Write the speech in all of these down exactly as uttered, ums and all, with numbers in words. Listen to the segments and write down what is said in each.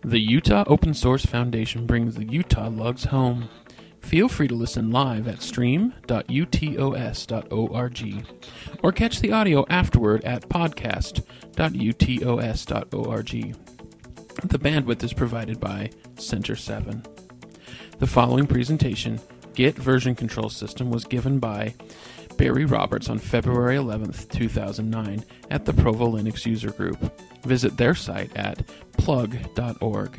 The Utah Open Source Foundation brings the Utah Lugs home. Feel free to listen live at stream dot u t o s dot org or catch the audio afterward at podcast dot u t o s dot org. The bandwidth is provided by Center seven. The following presentation, Git Version Control System, was given by Barry Roberts on February eleventh, two thousand nine at the Provo Linux User Group. Visit their site at plug dot org.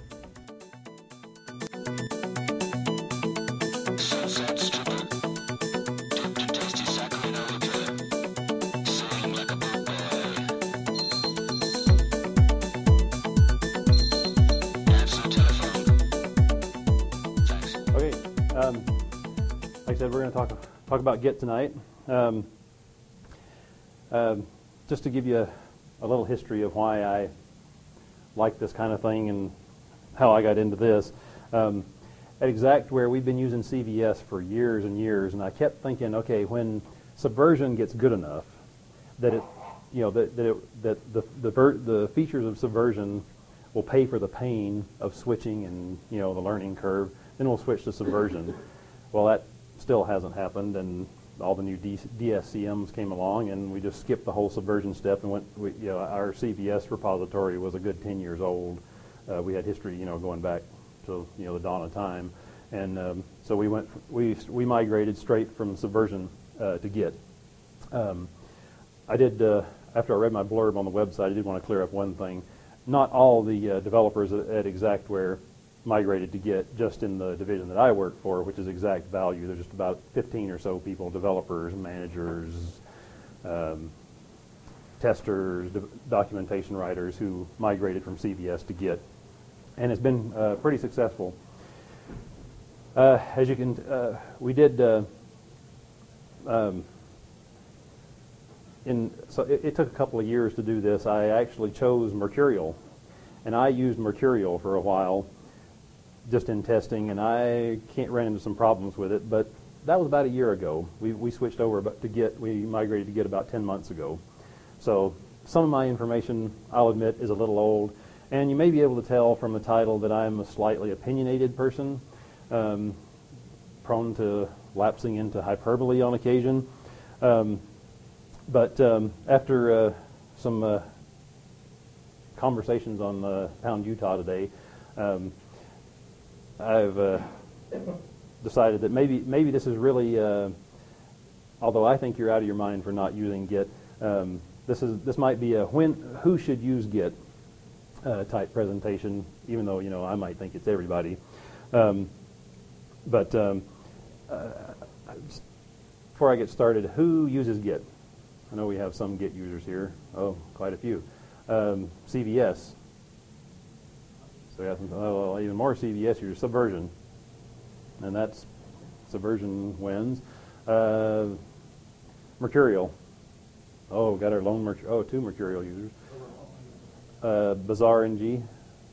Okay, um, like I said, we're going to talk talk about Git tonight. Um, um, just to give you a, a little history of why I like this kind of thing and how I got into this. Um, at Exactware, we've been using C V S for years and years, and I kept thinking, okay, when Subversion gets good enough that it, you know, that that, it, that the the ver- the features of Subversion will pay for the pain of switching and, you know, the learning curve, then we'll switch to Subversion. Well, that still hasn't happened, and all the new D- DSCMs came along, and we just skipped the whole Subversion step and went. We, you know, our C V S repository was a good ten years old. Uh, we had history, you know, going back to, you know, the dawn of time, and um, so we went. We we migrated straight from Subversion uh, to Git. Um, I did uh, after I read my blurb on the website. I did want to clear up one thing. Not all the uh, developers at, at Exactware migrated to Git, just in the division that I work for, which is Exact Value. There's just about fifteen or so people, developers, managers, um, testers, do- documentation writers, who migrated from C V S to Git. And it's been uh, pretty successful. Uh, as you can, uh, we did, uh, um, in, so it, it took a couple of years to do this. I actually chose Mercurial, and I used Mercurial for a while, just in testing, and I can't run into some problems with it, but that was about a year ago. We we switched over to Git. We migrated to Git about ten months ago. So some of my information, I'll admit, is a little old, and you may be able to tell from the title that I'm a slightly opinionated person, um, prone to lapsing into hyperbole on occasion. Um, but um, after uh, some uh, conversations on uh, Pound Utah today, um, I've uh, decided that maybe maybe this is really, uh, although I think you're out of your mind for not using Git, um, this is this might be a when who should use Git uh, type presentation, even though, you know, I might think it's everybody. Um, but um, uh, before I get started, who uses Git? I know we have some Git users here. Oh, quite a few. Um, C V S. So we have some, oh, well, even more C V S users. Subversion, and that's Subversion wins. Uh, Mercurial. Oh, got our lone Merc- oh two Mercurial users. Uh, Bazaar N G.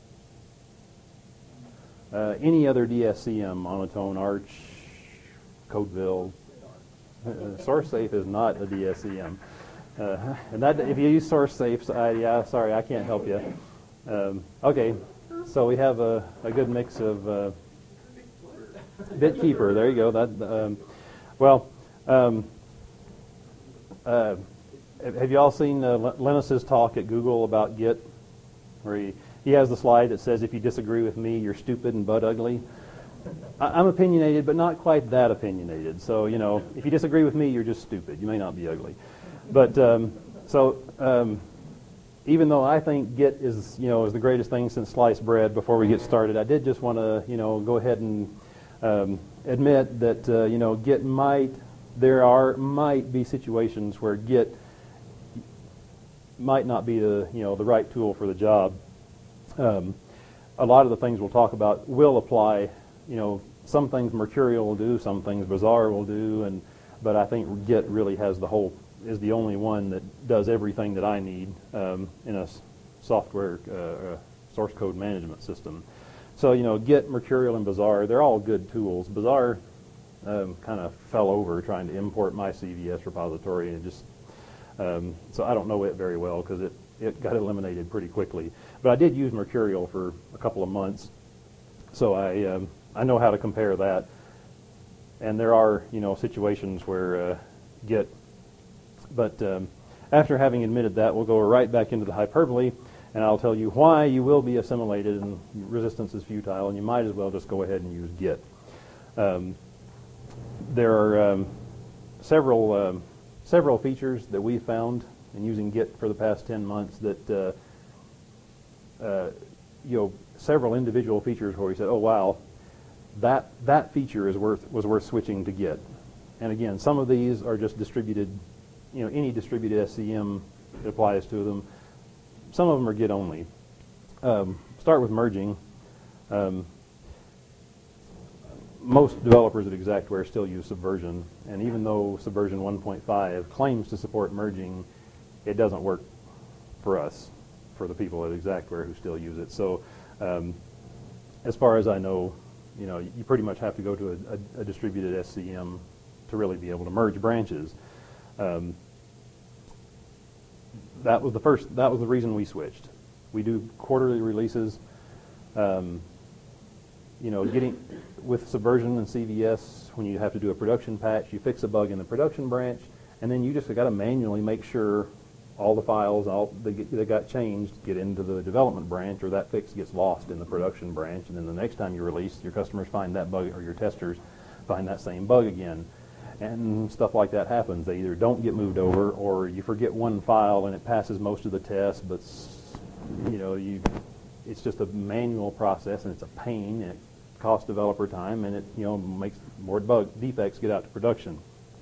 Uh, any other D S C M, Monotone, Arch, Codeville. Uh, SourceSafe is not a D S C M. Uh, and that, if you use SourceSafe, I, yeah, sorry, I can't help you. Um, okay, so we have a, a good mix of uh, BitKeeper. There you go. That um, well, um, uh, have you all seen uh, Linus's talk at Google about Git, where he, he has the slide that says, "If you disagree with me, you're stupid and butt ugly." I'm opinionated, but not quite that opinionated. So, you know, if you disagree with me, you're just stupid. You may not be ugly. But, um, so, um, even though I think Git is, you know, is the greatest thing since sliced bread, before we get started, I did just want to, you know, go ahead and um, admit that, uh, you know, Git might, there are, might be situations where Git might not be the, you know, the right tool for the job. Um, a lot of the things we'll talk about will apply. You know, some things Mercurial will do, some things Bazaar will do, and but I think Git really has the whole, is the only one that does everything that I need um, in a s- software uh, source code management system. So, you know, Git, Mercurial, and Bazaar, they're all good tools. Bazaar um, kind of fell over trying to import my C V S repository, and just um, so I don't know it very well because it it got eliminated pretty quickly. But I did use Mercurial for a couple of months, so I um, I know how to compare that. And there are, you know, situations where uh, Git, but um, after having admitted that, we'll go right back into the hyperbole, and I'll tell you why you will be assimilated and resistance is futile, and you might as well just go ahead and use Git. Um, there are um, several um, several features that we found in using Git for the past ten months that uh, uh, you know, several individual features where we said, oh wow, that that feature is worth was worth switching to Git. And again, some of these are just distributed, you know, any distributed S C M that applies to them. Some of them are Git only. Um, start with merging. Um, most developers at Exactware still use Subversion, and even though Subversion one point five claims to support merging, it doesn't work for us, for the people at Exactware who still use it. So um, as far as I know, you know, you pretty much have to go to a, a, a distributed S C M to really be able to merge branches. Um, that was the first, that was the reason we switched. We do quarterly releases. Um, you know, getting with Subversion and C V S, when you have to do a production patch, you fix a bug in the production branch, and then you just got to manually make sure all the files all that, get, that got changed get into the development branch, or that fix gets lost in the production branch, and then the next time you release, your customers find that bug, or your testers find that same bug again. And stuff like that happens. They either don't get moved over, or you forget one file and it passes most of the tests, but you know, you it's just a manual process, and it's a pain, and it costs developer time, and it, you know, makes more bug defects get out to production.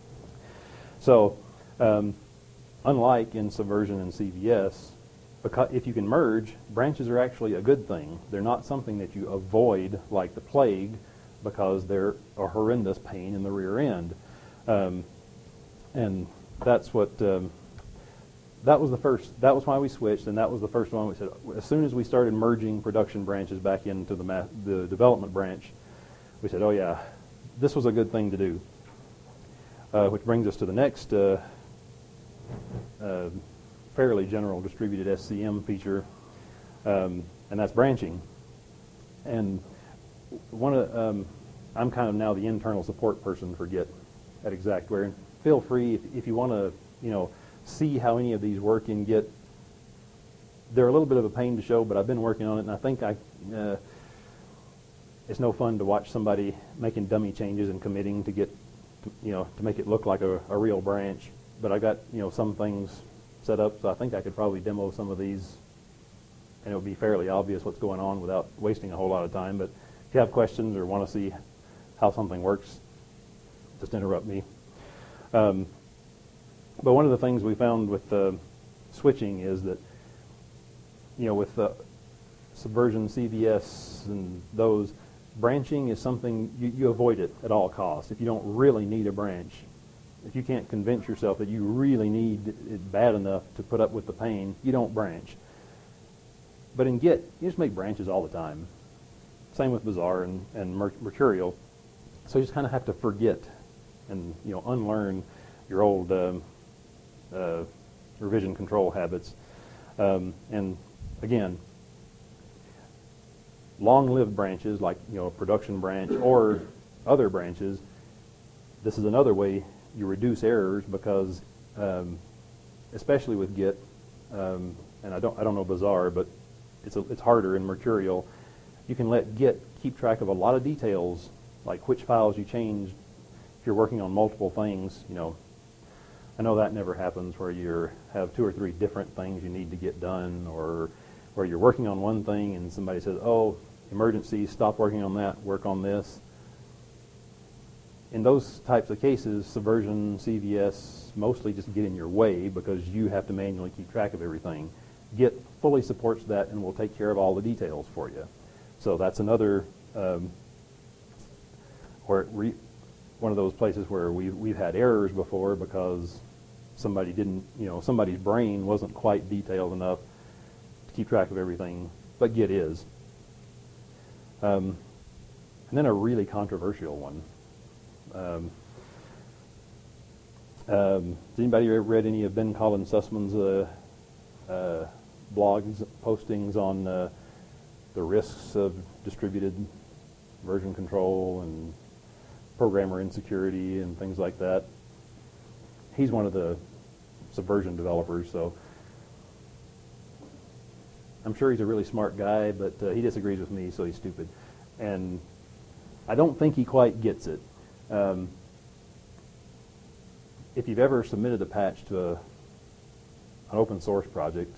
So um, unlike in Subversion and C V S, because if you can merge, branches are actually a good thing. They're not something that you avoid like the plague, because they're a horrendous pain in the rear end. Um, and that's what, um, that was the first, that was why we switched, and that was the first one we said, as soon as we started merging production branches back into the, ma the development branch, we said, oh yeah, this was a good thing to do. Uh, which brings us to the next uh, uh, fairly general distributed S C M feature, um, and that's branching. And one of, um, I'm kind of now the internal support person for Git at Exactware, and feel free if, if you want to, you know, see how any of these work in Git. They're a little bit of a pain to show, but I've been working on it, and I think I, uh, it's no fun to watch somebody making dummy changes and committing to get, to, you know, to make it look like a, a real branch. But I got, you know, some things set up, so I think I could probably demo some of these, and it would be fairly obvious what's going on without wasting a whole lot of time. But if you have questions or want to see how something works, just interrupt me. Um, but one of the things we found with uh, switching is that, you know, with uh, Subversion, C V S, and those, branching is something you, you avoid it at all costs. If you don't really need a branch, if you can't convince yourself that you really need it bad enough to put up with the pain, you don't branch. But in Git, you just make branches all the time. Same with Bazaar and, and Mer Mercurial. So you just kind of have to forget and, you know, unlearn your old um, uh, revision control habits. Um, and again, long-lived branches like, you know, a production branch or other branches, this is another way you reduce errors, because um, especially with Git, um, and I don't I don't know Bazaar, but it's a, it's harder in Mercurial. You can let Git keep track of a lot of details, like which files you changed. If you're working on multiple things, you know, I know that never happens where you have two or three different things you need to get done, or where you're working on one thing and somebody says, oh, emergency, stop working on that, work on this. In those types of cases, Subversion, C V S mostly just get in your way because you have to manually keep track of everything. Git fully supports that and will take care of all the details for you. So that's another um, where re one of those places where we we've had errors before because somebody didn't, you know, somebody's brain wasn't quite detailed enough to keep track of everything, but Git is. Um, and then a really controversial one. Um, um, has anybody ever read any of Ben Collins Sussman's uh, uh, blogs, postings on uh, the risks of distributed version control and programmer insecurity and things like that. He's one of the Subversion developers, so I'm sure he's a really smart guy, but uh, he disagrees with me, so he's stupid. And I don't think he quite gets it. Um, if you've ever submitted a patch to a, an open source project,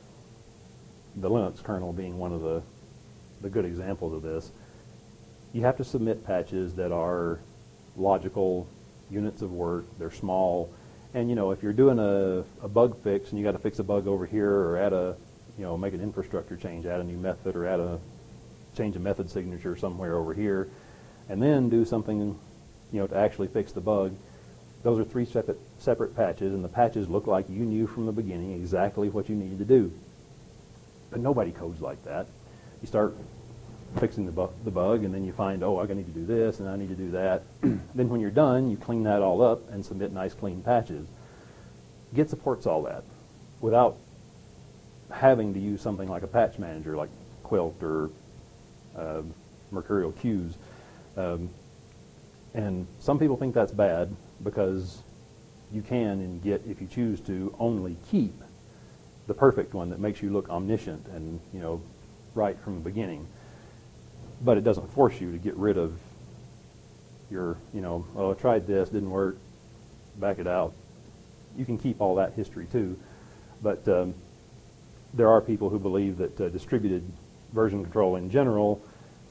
the Linux kernel being one of the, the good examples of this, you have to submit patches that are logical units of work. They're small. And, you know, if you're doing a, a bug fix and you got to fix a bug over here or add a, you know, make an infrastructure change, add a new method or add a, change a method signature somewhere over here, and then do something, you know, to actually fix the bug, those are three separate, separate patches, and the patches look like you knew from the beginning exactly what you needed to do. But nobody codes like that. You start fixing the, bu the bug, and then you find, oh, I need to do this, and I need to do that. Then when you're done, you clean that all up and submit nice, clean patches. Git supports all that without having to use something like a patch manager, like Quilt or uh, Mercurial Queues. Um, and some people think that's bad because you can, in Git, if you choose to, only keep the perfect one that makes you look omniscient and, you know, right from the beginning. But it doesn't force you to get rid of your, you know, oh, I tried this, didn't work, back it out. You can keep all that history too. But um, there are people who believe that uh, distributed version control in general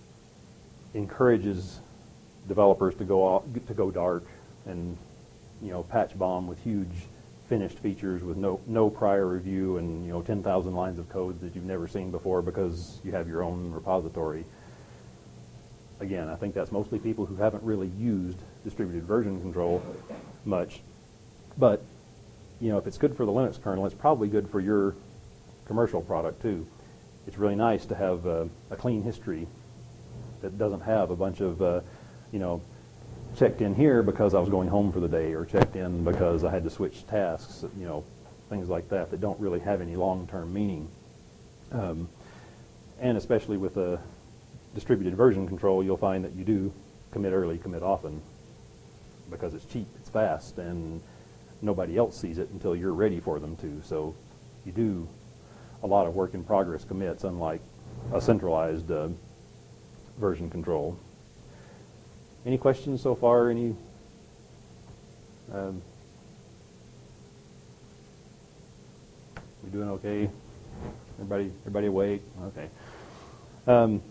encourages developers to go off, to go dark and, you know, patch bomb with huge finished features with no no prior review and, you know, ten thousand lines of code that you've never seen before because you have your own repository. Again, I think that's mostly people who haven't really used distributed version control much. But, you know, if it's good for the Linux kernel, it's probably good for your commercial product too. It's really nice to have uh, a clean history that doesn't have a bunch of, uh, you know, checked in here because I was going home for the day, or checked in because I had to switch tasks, you know, things like that that don't really have any long-term meaning. Um, and especially with a distributed version control, you'll find that you do commit early, commit often, because it's cheap, it's fast, and nobody else sees it until you're ready for them to. So you do a lot of work in progress commits, unlike a centralized uh, version control. Any questions so far? Any? Um, we doing okay? Everybody, everybody awake? Okay. Um,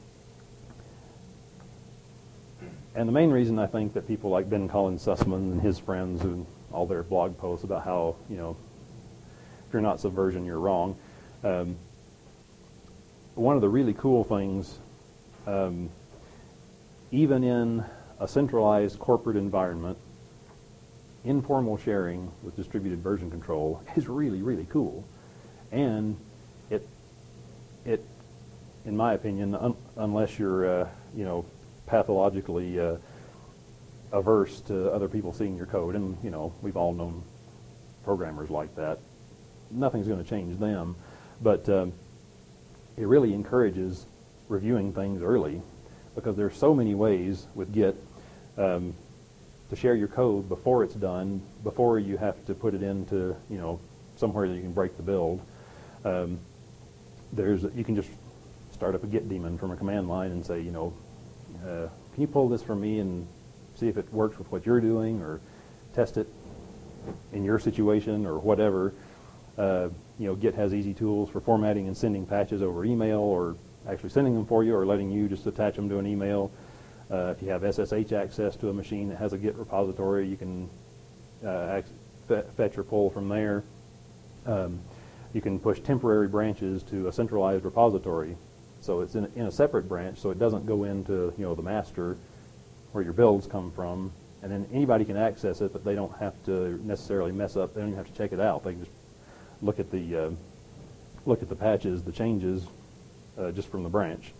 and the main reason I think that people like Ben Collins Sussman and his friends and all their blog posts about how, you know, if you're not Subversion, you're wrong. Um, one of the really cool things, um, even in a centralized corporate environment, informal sharing with distributed version control is really, really cool. And it, it, in my opinion, un unless you're, uh, you know, pathologically uh, averse to other people seeing your code, and, you know, we've all known programmers like that, nothing's going to change them. But um, it really encourages reviewing things early, because there's so many ways with Git um, to share your code before it's done, before you have to put it into, you know, somewhere that you can break the build. Um, there's you can just start up a Git daemon from a command line and say, you know, uh, can you pull this for me and see if it works with what you're doing, or test it in your situation, or whatever. Uh, you know, Git has easy tools for formatting and sending patches over email, or actually sending them for you, or letting you just attach them to an email. Uh, if you have S S H access to a machine that has a Git repository, you can uh, fetch or pull from there. Um, you can push temporary branches to a centralized repository, so it's in a, in a separate branch, so it doesn't go into, you know, the master where your builds come from, and then anybody can access it, but they don't have to necessarily mess up. They don't even have to check it out. They can just look at the uh, look at the patches, the changes, uh, just from the branch.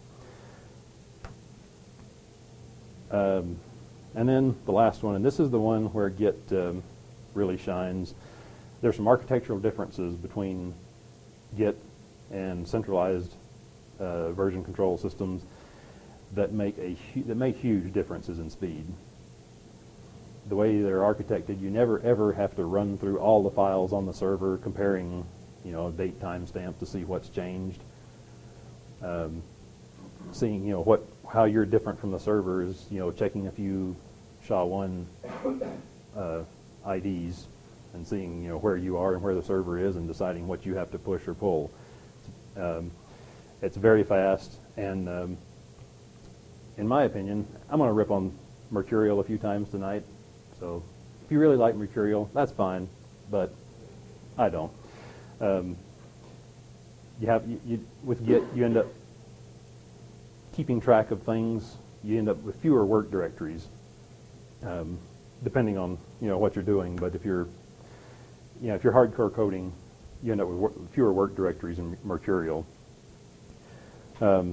Um, and then the last one, and this is the one where Git um, really shines. There's some architectural differences between Git and centralized uh, version control systems that make a hu- that make huge differences in speed. The way they're architected, you never ever have to run through all the files on the server comparing, you know, date time stamp to see what's changed. Um, seeing, you know, what how you're different from the server is, you know, checking a few S H A one uh, I Ds and seeing, you know, where you are and where the server is and deciding what you have to push or pull. Um, it's very fast, and um, in my opinion, I'm going to rip on Mercurial a few times tonight. So if you really like Mercurial, that's fine, but I don't. Um, you have you, you, with Git, you end up keeping track of things. You end up with fewer work directories, um, depending on, you know, what you're doing. But if you're you know if you're hardcore coding, you end up with wor- fewer work directories in Mercurial. Um,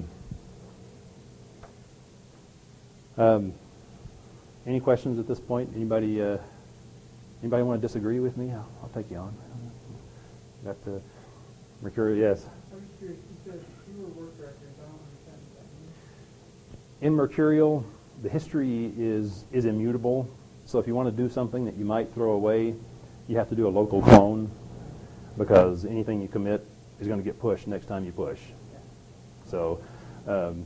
um, any questions at this point? Anybody uh, anybody want to disagree with me? I'll, I'll take you on. Got the Mercurial, yes. I'm just curious, you said fewer work directories. I don't understand what that means. In Mercurial, the history is is immutable. So if you want to do something that you might throw away, you have to do a local clone, because anything you commit is going to get pushed next time you push. So, um,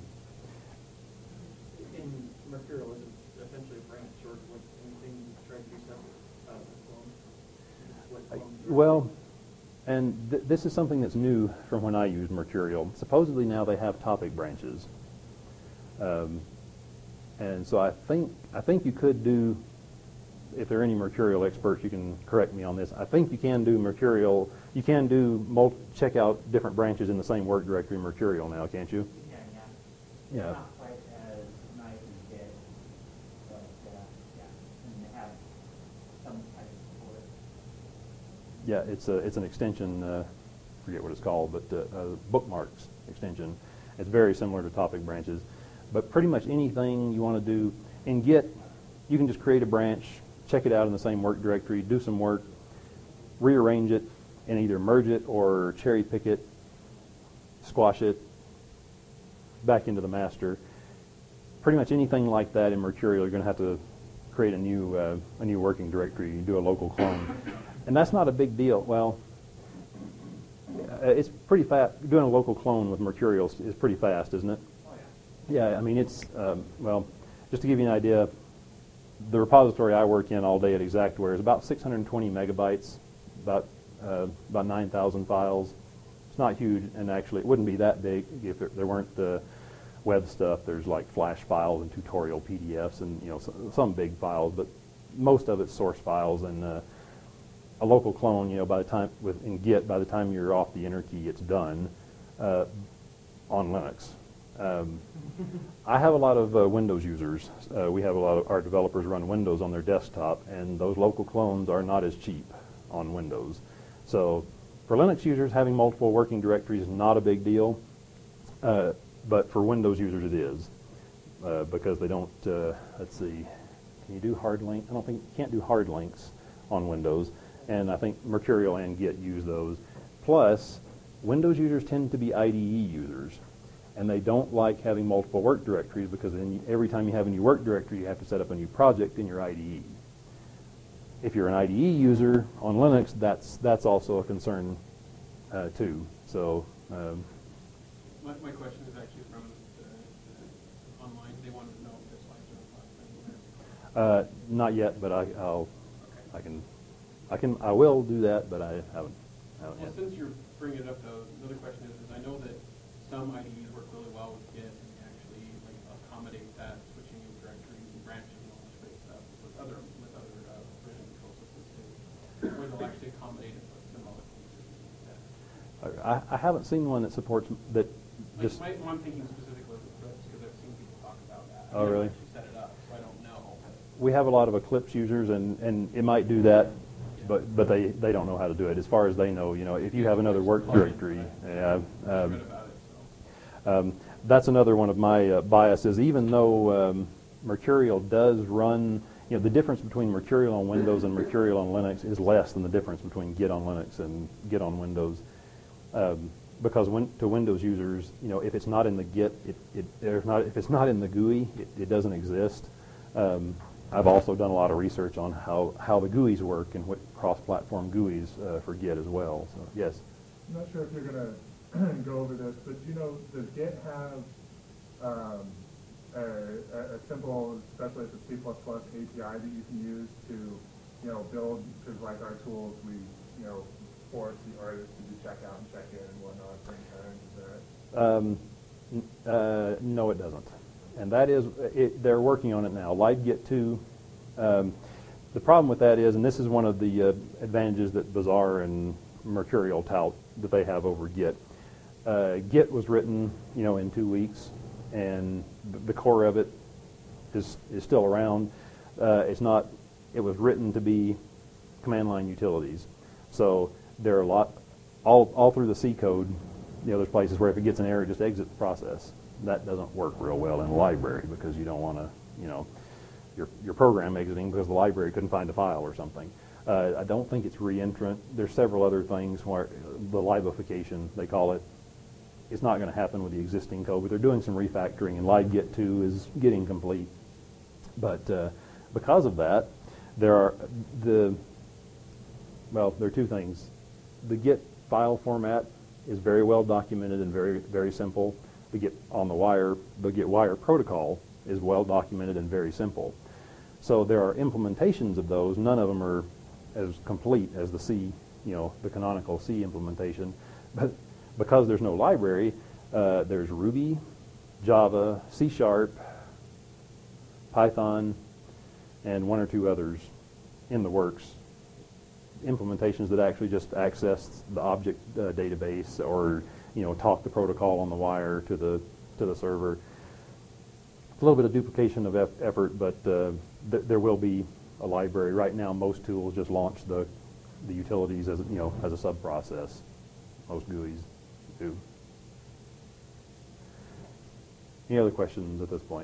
in Mercurial, is it essentially a branch, or what, anything you try to do separate out of the clone? What clone? well, and th- this is something that's new from when I used Mercurial. Supposedly now they have topic branches, um, and so I think I think you could do. If there are any Mercurial experts, you can correct me on this. I think you can do Mercurial. You can do mul- check out different branches in the same work directory in Mercurial now, can't you? You can, yeah. Yeah. It's not quite as nice as Git, but uh, yeah, and they have some type of support. Yeah, it's a it's an extension. Uh, forget what it's called, but uh, uh, bookmarks extension. It's very similar to topic branches, but pretty much anything you want to do in Git, you can just create a branch, check it out in the same work directory, do some work, rearrange it, and either merge it or cherry pick it, squash it back into the master. Pretty much anything like that in Mercurial, you're going to have to create a new uh, a new working directory, do a local clone, and that's not a big deal. Well, uh, it's pretty fast. Doing a local clone with Mercurial is, is pretty fast, isn't it? Oh, yeah. Yeah, I mean it's um, well, just to give you an idea. The repository I work in all day at Exactware is about six hundred twenty megabytes, about uh, about nine thousand files. It's not huge, and actually it wouldn't be that big if there, there weren't the web stuff. There's like flash files and tutorial P D Fs and, you know, some, some big files, but most of it's source files. And uh, a local clone, you know, by the time with in Git, by the time you're off the enter key, it's done uh, on Linux. Um, I have a lot of uh, Windows users. Uh, we have a lot of our developers run Windows on their desktop, and those local clones are not as cheap on Windows. So for Linux users, having multiple working directories is not a big deal, uh, but for Windows users it is, uh, because they don't, uh, let's see, can you do hard link? I don't think, you can't do hard links on Windows, and I think Mercurial and Git use those. Plus, Windows users tend to be I D E users. And they don't like having multiple work directories, because then you, every time you have a new work directory, you have to set up a new project in your I D E. If you're an I D E user on Linux, that's that's also a concern uh, too. So, um, My, my question is actually from the, the online. They wanted to know if the slides are up. uh, not yet, but I, I'll Okay. I can I can I will do that, but I haven't haven't Well, yet. since you're bringing it up, though, another question is, is I know that some I D Es work really well with Git and they actually like accommodate that, switching in directories and branching and all this great stuff with other with other uh, version control systems too, where they'll actually accommodate it with some other systems like that. I, I haven't seen one that supports that. Like Just my, I'm thinking specifically with Eclipse, because I've seen people talk about that. Oh, I've never really? actually set it up, so I don't know. we have a lot of Eclipse users, and, and it might do that, but but they, they don't know how to do it. As far as they know, you know, if you have another work directory, yeah, I've um, read about it, so. um, that's another one of my uh, biases. Even though um, Mercurial does run, you know, the difference between Mercurial on Windows and Mercurial on Linux is less than the difference between Git on Linux and Git on Windows. Um, because when, to Windows users, you know, if it's not in the Git, it, it there's not if it's not in the G U I, it, it doesn't exist. Um, I've also done a lot of research on how, how the G U Is work and what cross-platform G U Is uh, for Git as well. So yes. I'm not sure if you're going to go over this, but you know, does Git have um, a, a, a simple, especially if it's C plus plus A P I that you can use to, you know, build, because like our tools, we, you know, force the artist to do checkout and check in and whatnot for times. Is that? Um, uh, no, it doesn't. And that is, it, they're working on it now. LiveGit two, um, the problem with that is, and this is one of the uh, advantages that Bazaar and Mercurial tout that they have over Git. Uh, Git was written, you know, in two weeks, and the core of it is is still around. Uh, it's not. It was written to be command line utilities, so there are a lot all all through the C code. You know, there's places where if it gets an error, it just exits the process. That doesn't work real well in a library because you don't want to, you know, your your program exiting because the library couldn't find a file or something. Uh, I don't think it's reentrant. There's several other things where the libification, they call it, it's not going to happen with the existing code, but they're doing some refactoring, and LiveGit two is getting complete. But uh, because of that, there are the, well, there are two things. The Git file format is very well documented and very, very simple. The Git on the wire, the Git wire protocol is well documented and very simple. So there are implementations of those. None of them are as complete as the C, you know, the canonical C implementation. But because there's no library, uh, there's Ruby, Java, C Sharp, Python, and one or two others in the works. Implementations that actually just access the object uh, database or, you know, talk the protocol on the wire to the to the server. It's a little bit of duplication of eff- effort, but uh, th- there will be a library. Right now, most tools just launch the the utilities as, you know, as a sub process. Most G U Is do. Any other questions at this point?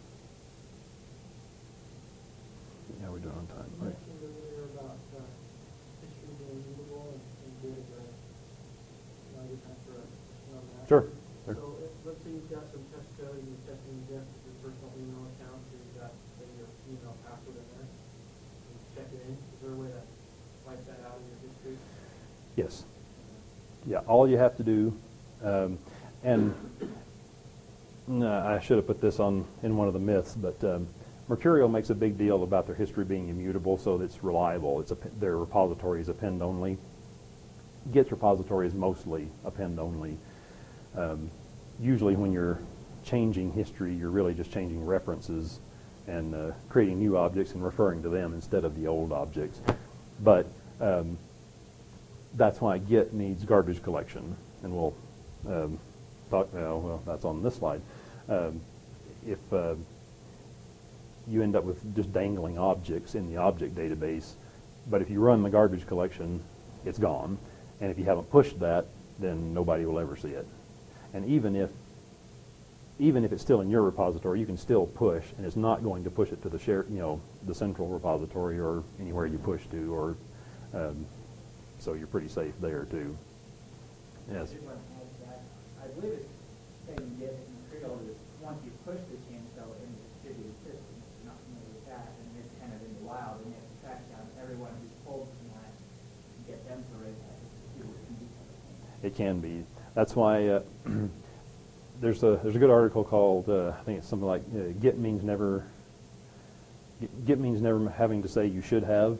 Yeah, we're doing on time. You mentioned earlier about uh, history being mutable and, and Git is a, you know, I just have for a question on that. Sure. Sure. So if, let's say you've got some test code and you're testing against your personal email account, so you've got, say, your email password in there, and check it in. Is there a way to wipe that out in your history? Yes. Yeah, all you have to do, um, and no, I should have put this on in one of the myths, but um, Mercurial makes a big deal about their history being immutable, so that it's reliable. It's a, their repository is append only. Git's repository is mostly append only. Um, usually, when you're changing history, you're really just changing references and uh, creating new objects and referring to them instead of the old objects. But um, that's why Git needs garbage collection, and we'll um, talk. Uh, well, that's on this slide. Um, if uh, you end up with just dangling objects in the object database, but if you run the garbage collection, it's gone, and if you haven't pushed that, then nobody will ever see it. And even if even if it's still in your repository, you can still push, and it's not going to push it to the share, you know, the central repository or anywhere you push to, or um, so you're pretty safe there too. Yes. I did want to add to that. I believe it's saying Git and Mercurial is once you push the change cell in the distributed system, if you're not familiar with that, and it's kind of in the wild, and you have to track down everyone who's pulled from that and get them to raise that. It can be. That's why uh, there's a there's a good article called uh, I think it's something like uh, Git means never. Git means never having to say you should have.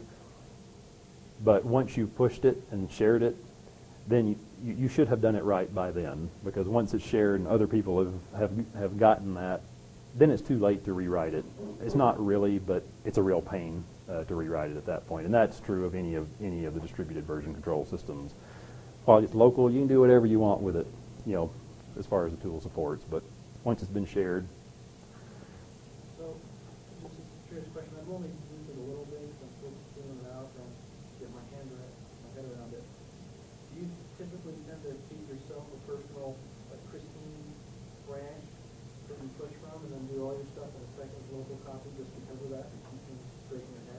But once you've pushed it and shared it, then you, you, you should have done it right by then. Because once it's shared and other people have, have have gotten that, then it's too late to rewrite it. It's not really, but it's a real pain uh, to rewrite it at that point. And that's true of any of any of the distributed version control systems. While it's local, you can do whatever you want with it, you know, as far as the tool supports. But once it's been shared. So, just a curious question. I've only used it a little bit, so I'm still feeling it out, trying to get my hand around, my head around it. Do you typically tend to keep yourself a personal, like, pristine branch that you push from, and then do all your stuff in a second local copy just because of that, to keep things straight in your head?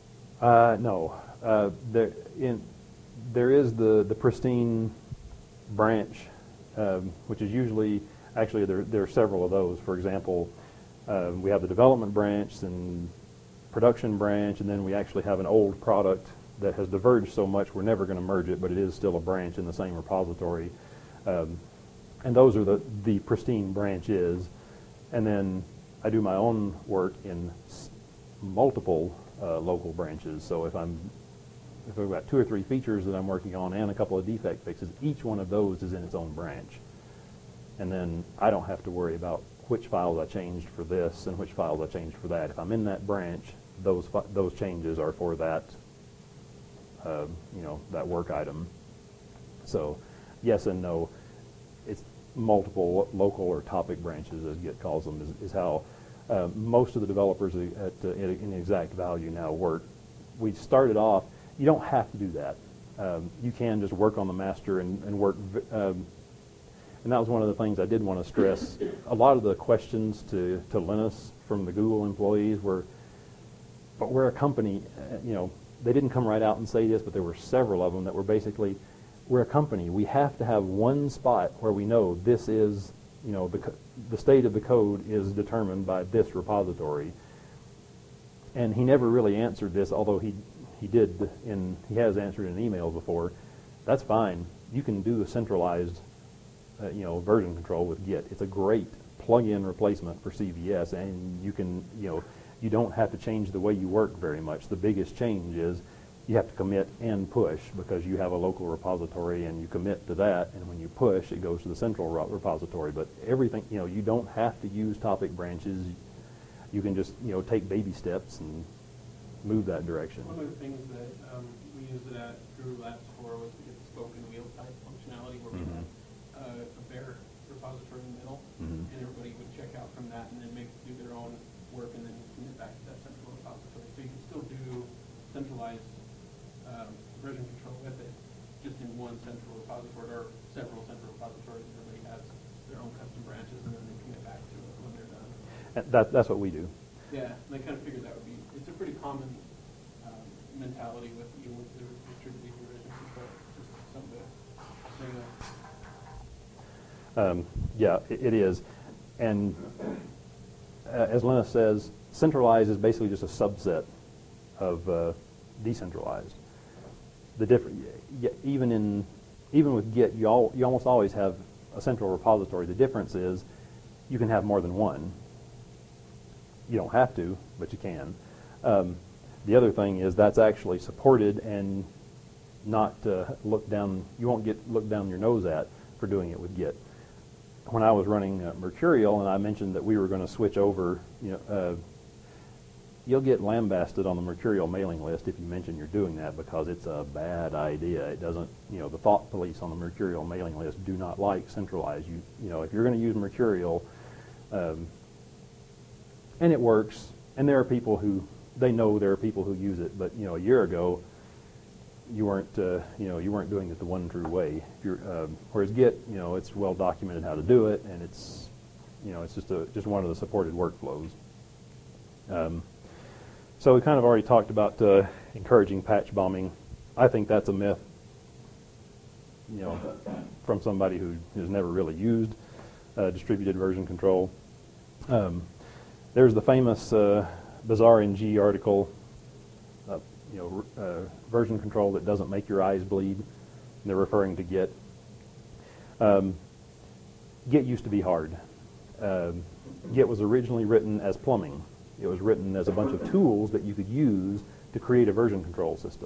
Uh, no. Uh, there in there is the the pristine branch, um, which is usually, actually there, there are several of those. For example, uh, we have the development branch and production branch, and then we actually have an old product that has diverged so much we're never going to merge it, but it is still a branch in the same repository. Um, and those are the, the pristine branches. And then I do my own work in s- multiple uh, local branches. So if I'm if I've got two or three features that I'm working on and a couple of defect fixes, each one of those is in its own branch. And then I don't have to worry about which files I changed for this and which files I changed for that. If I'm in that branch, those fi- those changes are for that uh, you know that work item. So yes and no. It's multiple local or topic branches, as Git calls them, is, is how uh, most of the developers at, uh, in Exact Value now work. We started off, you don't have to do that. Um, you can just work on the master and, and work, v- um, and that was one of the things I did want to stress. A lot of the questions to, to Linus from the Google employees were, but we're a company, uh, you know, they didn't come right out and say this, but there were several of them that were basically, we're a company. We have to have one spot where we know this is, you know, the, co- the state of the code is determined by this repository. And he never really answered this, although he he did in he has answered in emails before. That's fine. You can do a centralized, uh, you know, version control with Git. It's a great plug-in replacement for C V S, and you can, you know, you don't have to change the way you work very much. The biggest change is you have to commit and push because you have a local repository and you commit to that, and when you push, it goes to the central ro- repository. But everything, you know, you don't have to use topic branches. You can just, you know, take baby steps and move that direction. One of the things that um, we used it at Guru Labs for was to get the spoken wheel type functionality where Mhm. we had uh, a bare repository in the middle, Mhm. and everybody would check out from that and then make do their own work and then commit back to that central repository. So you can still do centralized um, version control with it, just in one central repository or several central repositories. Everybody has their own custom branches and then they commit back to it when they're done. And that, that's what we do. Yeah, and I kind of figured that would be, it's a pretty common um, mentality with you with the distributed revision control, just something to bring up. Um, yeah, it, it is. And uh, as Linus says, centralized is basically just a subset of uh, decentralized. The different, even in even with Git, you all you almost always have a central repository. The difference is you can have more than one. You don't have to, but you can. Um, the other thing is that's actually supported and not uh, looked down. You won't get looked down your nose at for doing it with Git. When I was running uh, Mercurial, and I mentioned that we were going to switch over, you know, uh, you'll get lambasted on the Mercurial mailing list if you mention you're doing that because it's a bad idea. It doesn't, you know, the thought police on the Mercurial mailing list do not like centralized. You, you know, if you're going to use Mercurial. Um, And it works, and there are people who, they know there are people who use it, but, you know, a year ago, you weren't, uh, you know, you weren't doing it the one true way. If you're, um, whereas Git, you know, it's well documented how to do it, and it's, you know, it's just a, just one of the supported workflows. Um, so we kind of already talked about uh, encouraging patch bombing. I think that's a myth, you know, from somebody who has never really used uh, distributed version control. Um, There's the famous uh, BazarNG article, uh, you know, uh, version control that doesn't make your eyes bleed. And they're referring to Git. Um, Git used to be hard. Um, Git was originally written as plumbing. It was written as a bunch of tools that you could use to create a version control system.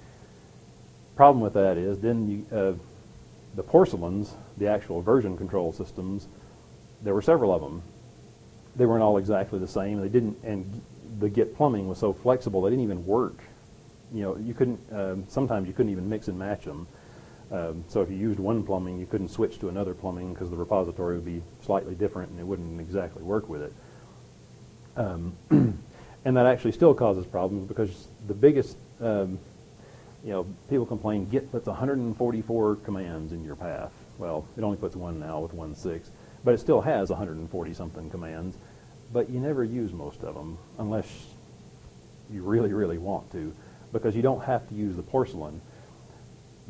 Problem with that is then you, uh, the porcelains, the actual version control systems, there were several of them. They weren't all exactly the same. They didn't, and the Git plumbing was so flexible they didn't even work. You know, you couldn't. Um, sometimes you couldn't even mix and match them. Um, so if you used one plumbing, you couldn't switch to another plumbing because the repository would be slightly different and it wouldn't exactly work with it. Um, and that actually still causes problems because the biggest, um, you know, people complain Git puts one hundred forty-four commands in your path. Well, it only puts one now with one point six. But it still has one hundred forty something commands, but you never use most of them unless you really, really want to, because you don't have to use the porcelain.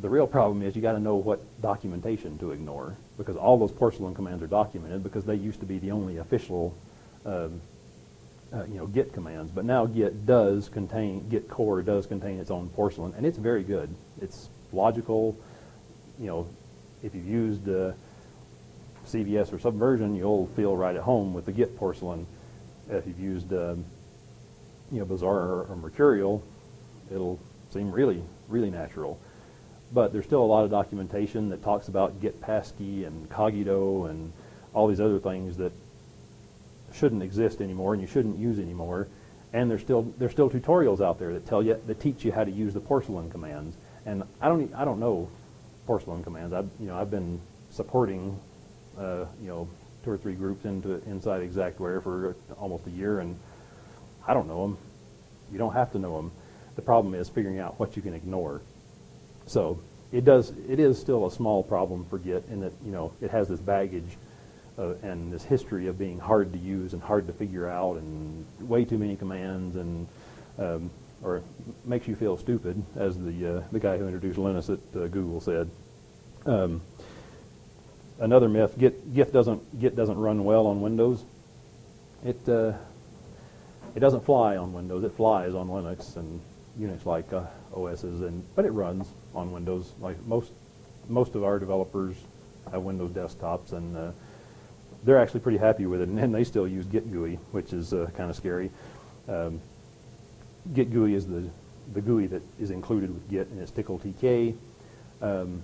the real problem is you got to know what documentation to ignore, because all those porcelain commands are documented because they used to be the only official um, uh, you know, Git commands. But now Git does contain, Git core does contain its own porcelain, and it's very good. It's logical. You know, if you've used uh, C V S or Subversion, you'll feel right at home with the Git porcelain. If you've used um, you know, Bazaar or, or Mercurial, it'll seem really, really natural. But there's still a lot of documentation that talks about Git Passkey and Cogito and all these other things that shouldn't exist anymore and you shouldn't use anymore. And there's still there's still tutorials out there that tell you that teach you how to use the porcelain commands. And I don't e- I don't know porcelain commands. I've you know I've been supporting uh, you know two or three groups into inside Exactware for almost a year, and I don't know them. You don't have to know them. The problem is figuring out what you can ignore. So it does. It is still a small problem for Git in that you know it has this baggage uh, and this history of being hard to use and hard to figure out, and way too many commands, and um, or makes you feel stupid, as the uh, the guy who introduced Linus at uh, Google said. Um, another myth: Git Git doesn't Git doesn't run well on Windows. It uh, it doesn't fly on Windows. It flies on Linux and Unix-like uh, O Ss, and but it runs on Windows. Like most most of our developers have Windows desktops, and uh, they're actually pretty happy with it. And, and they still use Git G U I, which is uh, kind of scary. Um, Git G U I is the the G U I that is included with Git, and it's tickletk. Um,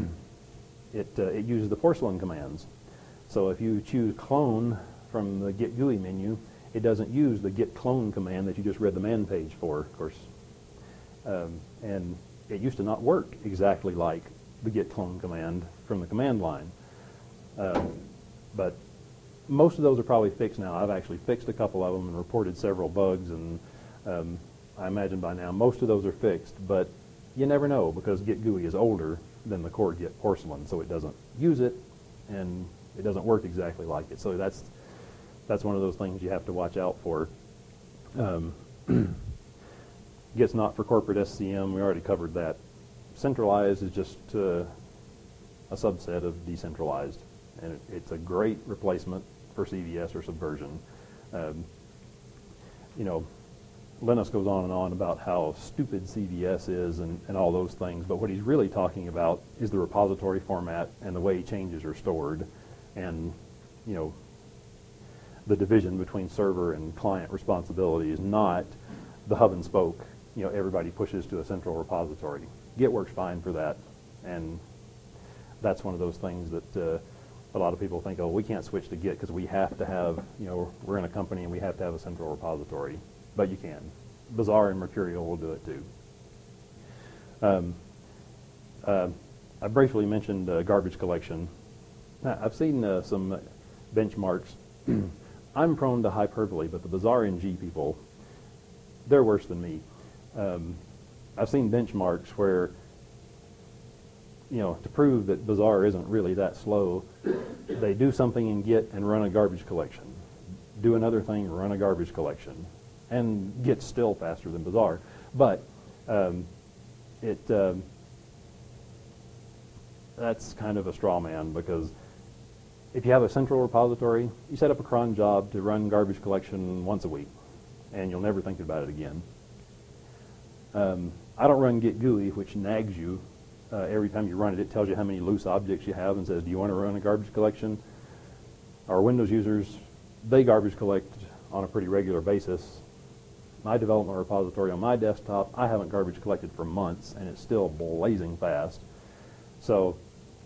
it uh, it uses the porcelain commands. So if you choose clone from the Git G U I menu, it doesn't use the git clone command that you just read the man page for, of course. Um, and it used to not work exactly like the git clone command from the command line. Um, but most of those are probably fixed now. I've actually fixed a couple of them and reported several bugs, and um, I imagine by now most of those are fixed. But you never know, because Git G U I is older than the core Git porcelain, so it doesn't use it, and it doesn't work exactly like it. So that's that's one of those things you have to watch out for. Um, Git's not for corporate S C M. We already covered that. Centralized is just uh, a subset of decentralized, and it, it's a great replacement for C V S or Subversion. Um, you know, Linus goes on and on about how stupid C V S is and, and all those things, but what he's really talking about is the repository format and the way changes are stored, and you know, the division between server and client responsibility is not the hub and spoke. You know, everybody pushes to a central repository. Git works fine for that, and that's one of those things that uh, a lot of people think, oh, we can't switch to Git because we have to have, you know, we're in a company and we have to have a central repository. But you can. Bazaar and Mercurial will do it too. Um, uh, I briefly mentioned uh, garbage collection. Now, I've seen uh, some benchmarks. I'm prone to hyperbole, but the Bazaar N G people, they're worse than me. Um, I've seen benchmarks where, you know, to prove that Bazaar isn't really that slow, they do something in Git and run a garbage collection. Do another thing, run a garbage collection. And Git's still faster than Bazaar. But um, it um, that's kind of a straw man, because if you have a central repository, you set up a cron job to run garbage collection once a week, and you'll never think about it again. Um, I don't run Git G U I, which nags you. Uh, every time you run it, it tells you how many loose objects you have and says, do you want to run a garbage collection? Our Windows users, they garbage collect on a pretty regular basis. My development repository on my desktop, I haven't garbage collected for months, and it's still blazing fast. So,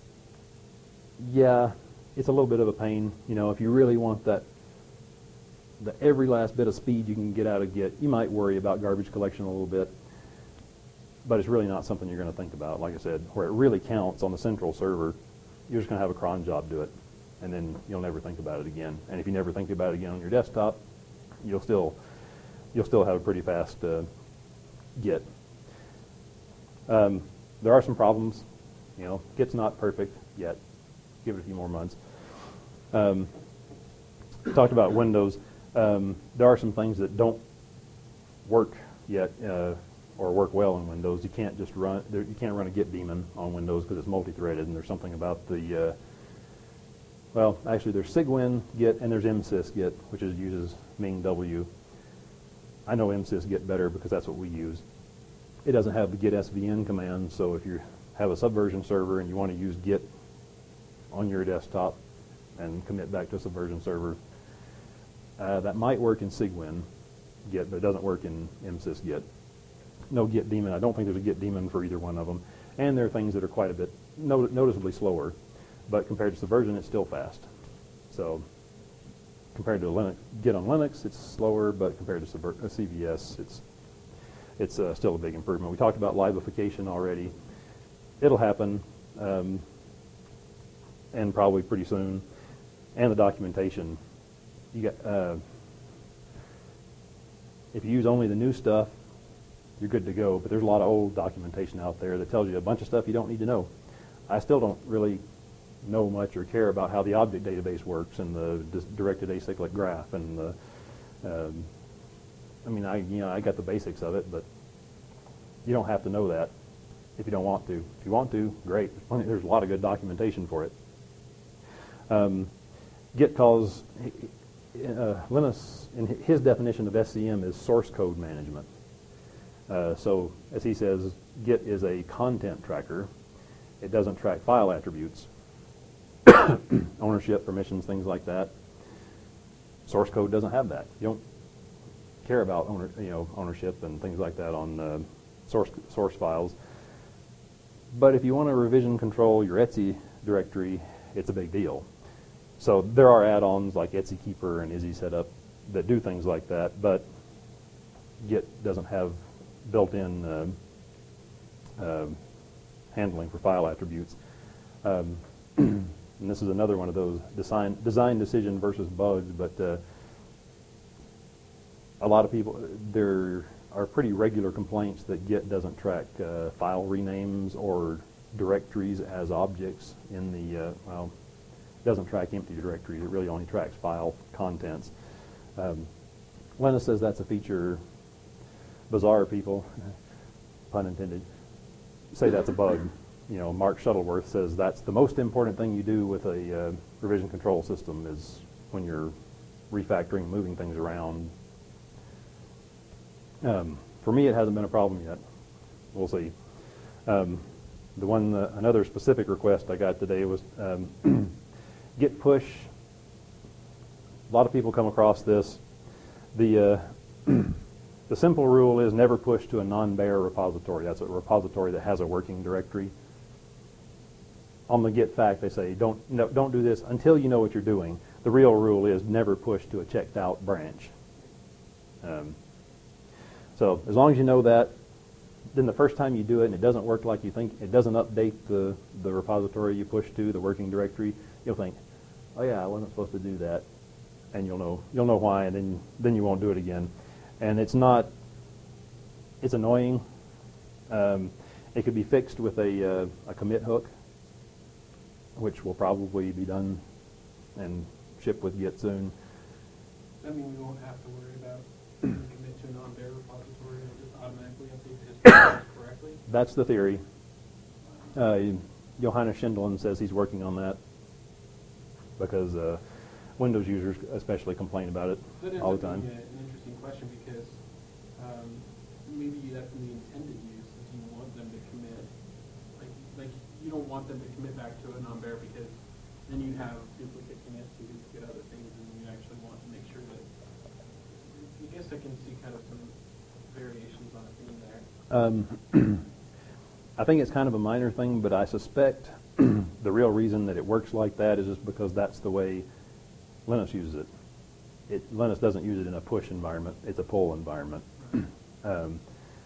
yeah, it's a little bit of a pain. You know, if you really want that, the every last bit of speed you can get out of Git, you might worry about garbage collection a little bit. But it's really not something you're going to think about. Like I said, where it really counts on the central server, you're just going to have a cron job do it, and then you'll never think about it again. And if you never think about it again on your desktop, you'll still you'll still have a pretty fast uh, Git. Um, there are some problems. You know, Git's not perfect yet. Give it a few more months. Um, talked about Windows. Um, there are some things that don't work yet. Uh, or work well in Windows. You can't just run, there, you can't run a Git daemon on Windows because it's multi-threaded, and there's something about the, uh, well, actually there's Cygwin Git and there's msys Git, which is, uses MingW. I know msys Git better because that's what we use. It doesn't have the git S V N command, so if you have a Subversion server and you want to use Git on your desktop and commit back to a Subversion server, uh, that might work in Cygwin Git, but it doesn't work in msys Git. No Git daemon. I don't think there's a Git daemon for either one of them. And there are things that are quite a bit not noticeably slower, but compared to Subversion, it's still fast. So compared to Linux, Git on Linux, it's slower, but compared to Subver uh, C V S, it's it's uh, still a big improvement. We talked about libification already. It'll happen, um, and probably pretty soon. And the documentation. You got uh, if you use only the new stuff, you're good to go. But there's a lot of old documentation out there that tells you a bunch of stuff you don't need to know. I still don't really know much or care about how the object database works and the directed acyclic graph and the. Um, I mean, I you know I got the basics of it, but you don't have to know that if you don't want to. If you want to, great. There's, plenty, there's a lot of good documentation for it. Um, Git calls uh, Linus, in his definition of S C M is source code management. Uh, so, as he says, Git is a content tracker. It doesn't track file attributes, ownership, permissions, things like that. Source code doesn't have that. You don't care about owner, you know, ownership and things like that on uh, source source files. But if you want to revision control your Etsy directory, it's a big deal. So there are add-ons like Etsy Keeper and Izzy Setup that do things like that, but Git doesn't have built-in uh, uh, handling for file attributes. Um, and this is another one of those design, design decision versus bugs, but uh, a lot of people, there are pretty regular complaints that Git doesn't track uh, file renames or directories as objects in the, uh, well, it doesn't track empty directories. It really only tracks file contents. Um, Linus says that's a feature. Bizarre people, pun intended, say that's a bug. You know, Mark Shuttleworth says that's the most important thing you do with a uh, revision control system is when you're refactoring, moving things around. Um, for me, it hasn't been a problem yet. We'll see. Um, the one, uh, another specific request I got today was um, Git push. A lot of people come across this. The uh, the simple rule is never push to a non-bare repository. That's a repository that has a working directory. On the Git fact, they say don't no, don't do this until you know what you're doing. The real rule is never push to a checked out branch. Um, so as long as you know that, then the first time you do it and it doesn't work like you think, it doesn't update the, the repository you push to, the working directory, you'll think, oh yeah, I wasn't supposed to do that. And you'll know you'll know why, and then then you won't do it again. And it's not, it's annoying. Um, it could be fixed with a, uh, a commit hook, which will probably be done and shipped with Git soon. Does that mean we won't have to worry about commit to a non-bare repository and just automatically update the history correctly? That's the theory. Uh, Johannes Schindelen says he's working on that because uh, Windows users especially complain about it that all the time. That ends up being an interesting question because um, maybe that's in the intended use is you want them to commit. Like, like you don't want them to commit back to a non-bare because then you have duplicate commits to duplicate other things, and you actually want to make sure that. I guess I can see kind of some variations on a theme there. Um, I think it's kind of a minor thing, but I suspect the real reason that it works like that is just because that's the way Linus uses it. It Linus doesn't use it in a push environment; it's a pull environment. Right. um,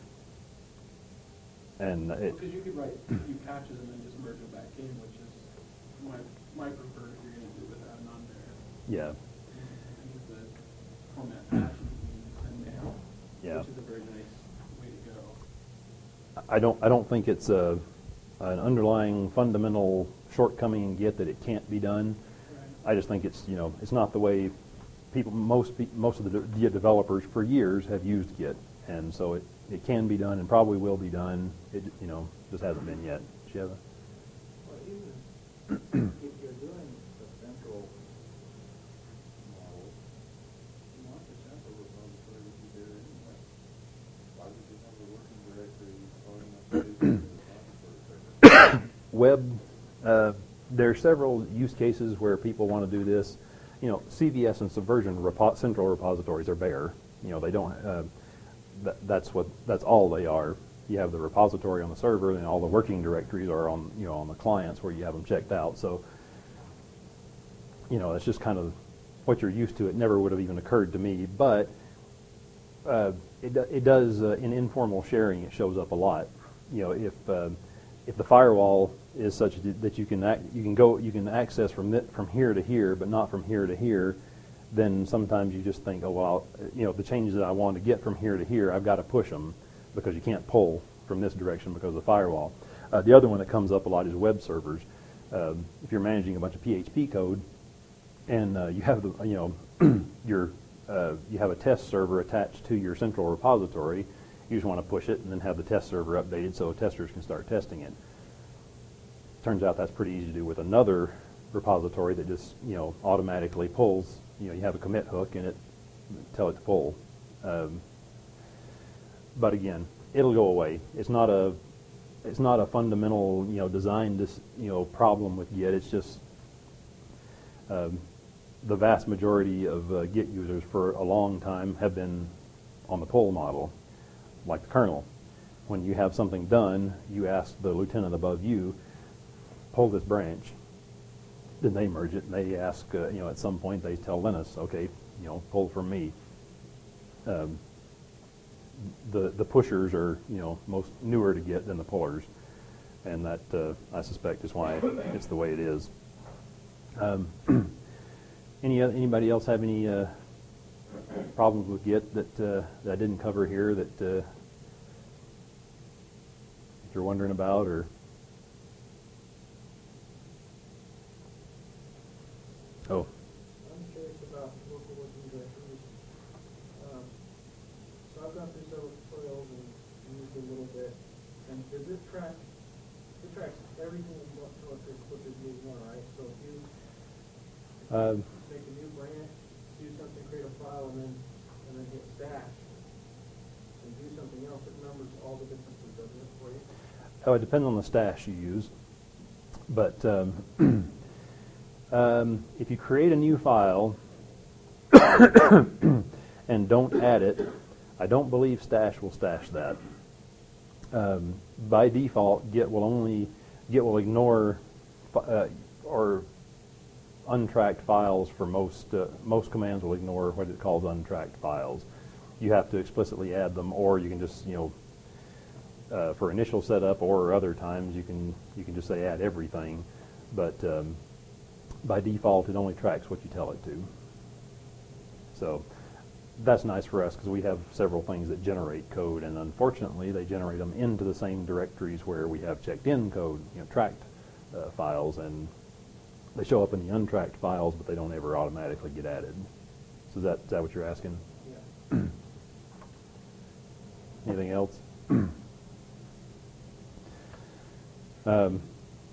and it, Because you could write a few patches and then just merge them back in, which is my my preferred if you're going to do it without a non-bare. yeah, Use the format patch and now, yeah. which is a very nice way to go. I don't I don't think it's a an underlying fundamental shortcoming in Git that it can't be done. Right. I just think it's you know it's not the way people most pe most of the de developers for years have used Git, and so it it can be done and probably will be done. It, you know, just hasn't been yet. Shiva? Well, even if you're doing the central model, you want the central repository to be there anyway. Why would you have a working directory calling up the repository server? Web, uh, there are several use cases where people want to do this. You know, C V S and Subversion repo central repositories are bare. You know, they don't. Uh, th that's what. That's all they are. You have the repository on the server, and all the working directories are on, you know, on the clients where you have them checked out. So, you know, it's just kind of what you're used to. It never would have even occurred to me, but uh, it do, it does uh, in informal sharing. It shows up a lot. You know, if uh, if the firewall is such that you can ac you can go you can access from th from here to here, but not from here to here, then sometimes you just think, oh well, you know, the changes that I want to get from here to here, I've got to push them, because you can't pull from this direction because of the firewall. Uh, the other one that comes up a lot is web servers. Um, if you're managing a bunch of P H P code, and uh, you have the you know your uh, you have a test server attached to your central repository, you just want to push it and then have the test server updated so testers can start testing it. Turns out that's pretty easy to do with another repository that just you know automatically pulls. You know, you have a commit hook and it tell it to pull. Um, but again, it'll go away. It's not a it's not a fundamental you know design dis, you know problem with Git. It's just um, the vast majority of uh, Git users for a long time have been on the pull model, like the kernel. When you have something done, you ask the lieutenant above you, pull this branch. Then they merge it, and they ask, uh, you know, at some point they tell Linus, okay, you know, pull from me. Um, the the pushers are, you know, most newer to Git than the pullers, and that uh, I suspect is why it's the way it is. Um, any other, anybody else have any uh, problems with Git that uh, that I didn't cover here that uh, that you're wondering about, or? Oh. I'm curious about local working directories. Um, so I've gone through several tutorials and used it a little bit. And does it track, it tracks everything that you want to what you're moving on, right? So if you Um, make a new branch, do something, create a file, and then and then hit stash, and do something else, it numbers all the differences, doesn't it, for you? Oh, it depends on the stash you use. But um, um, if you create a new file and don't add it, I don't believe stash will stash that. Um, by default, Git will only Git will ignore uh, or untracked files for most uh, most commands will ignore what it calls untracked files. You have to explicitly add them, or you can just you know uh, for initial setup or other times you can you can just say add everything, but um, by default it only tracks what you tell it to. So that's nice for us because we have several things that generate code, and unfortunately they generate them into the same directories where we have checked in code, you know, tracked uh, files, and they show up in the untracked files, but they don't ever automatically get added. So is that, is that what you're asking? Yeah. Anything else? um,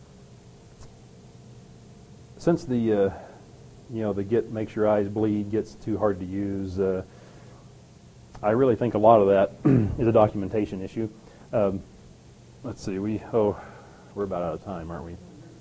since the uh, you know the Git makes your eyes bleed gets too hard to use, uh, I really think a lot of that is a documentation issue. Um, let's see, we oh we're about out of time, aren't we?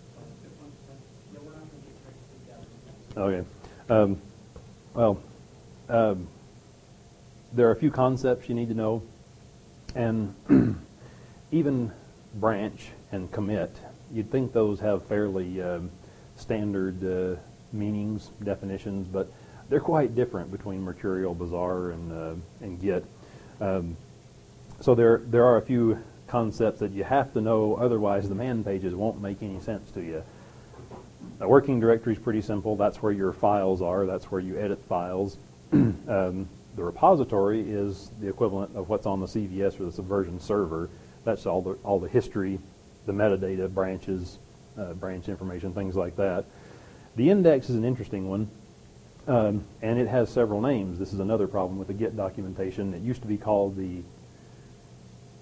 Okay. Um, well, um, there are a few concepts you need to know, and even branch and commit, you'd think those have fairly um, standard uh, meanings, definitions, but they're quite different between Mercurial, Bazaar, and, uh, and Git. Um, so there, there are a few concepts that you have to know, otherwise the man pages won't make any sense to you. A working directory is pretty simple. That's where your files are. That's where you edit files. um, the repository is the equivalent of what's on the C V S or the Subversion server. That's all the all the history, the metadata, branches, uh, branch information, things like that. The index is an interesting one, um, and it has several names. This is another problem with the Git documentation. It used to be called the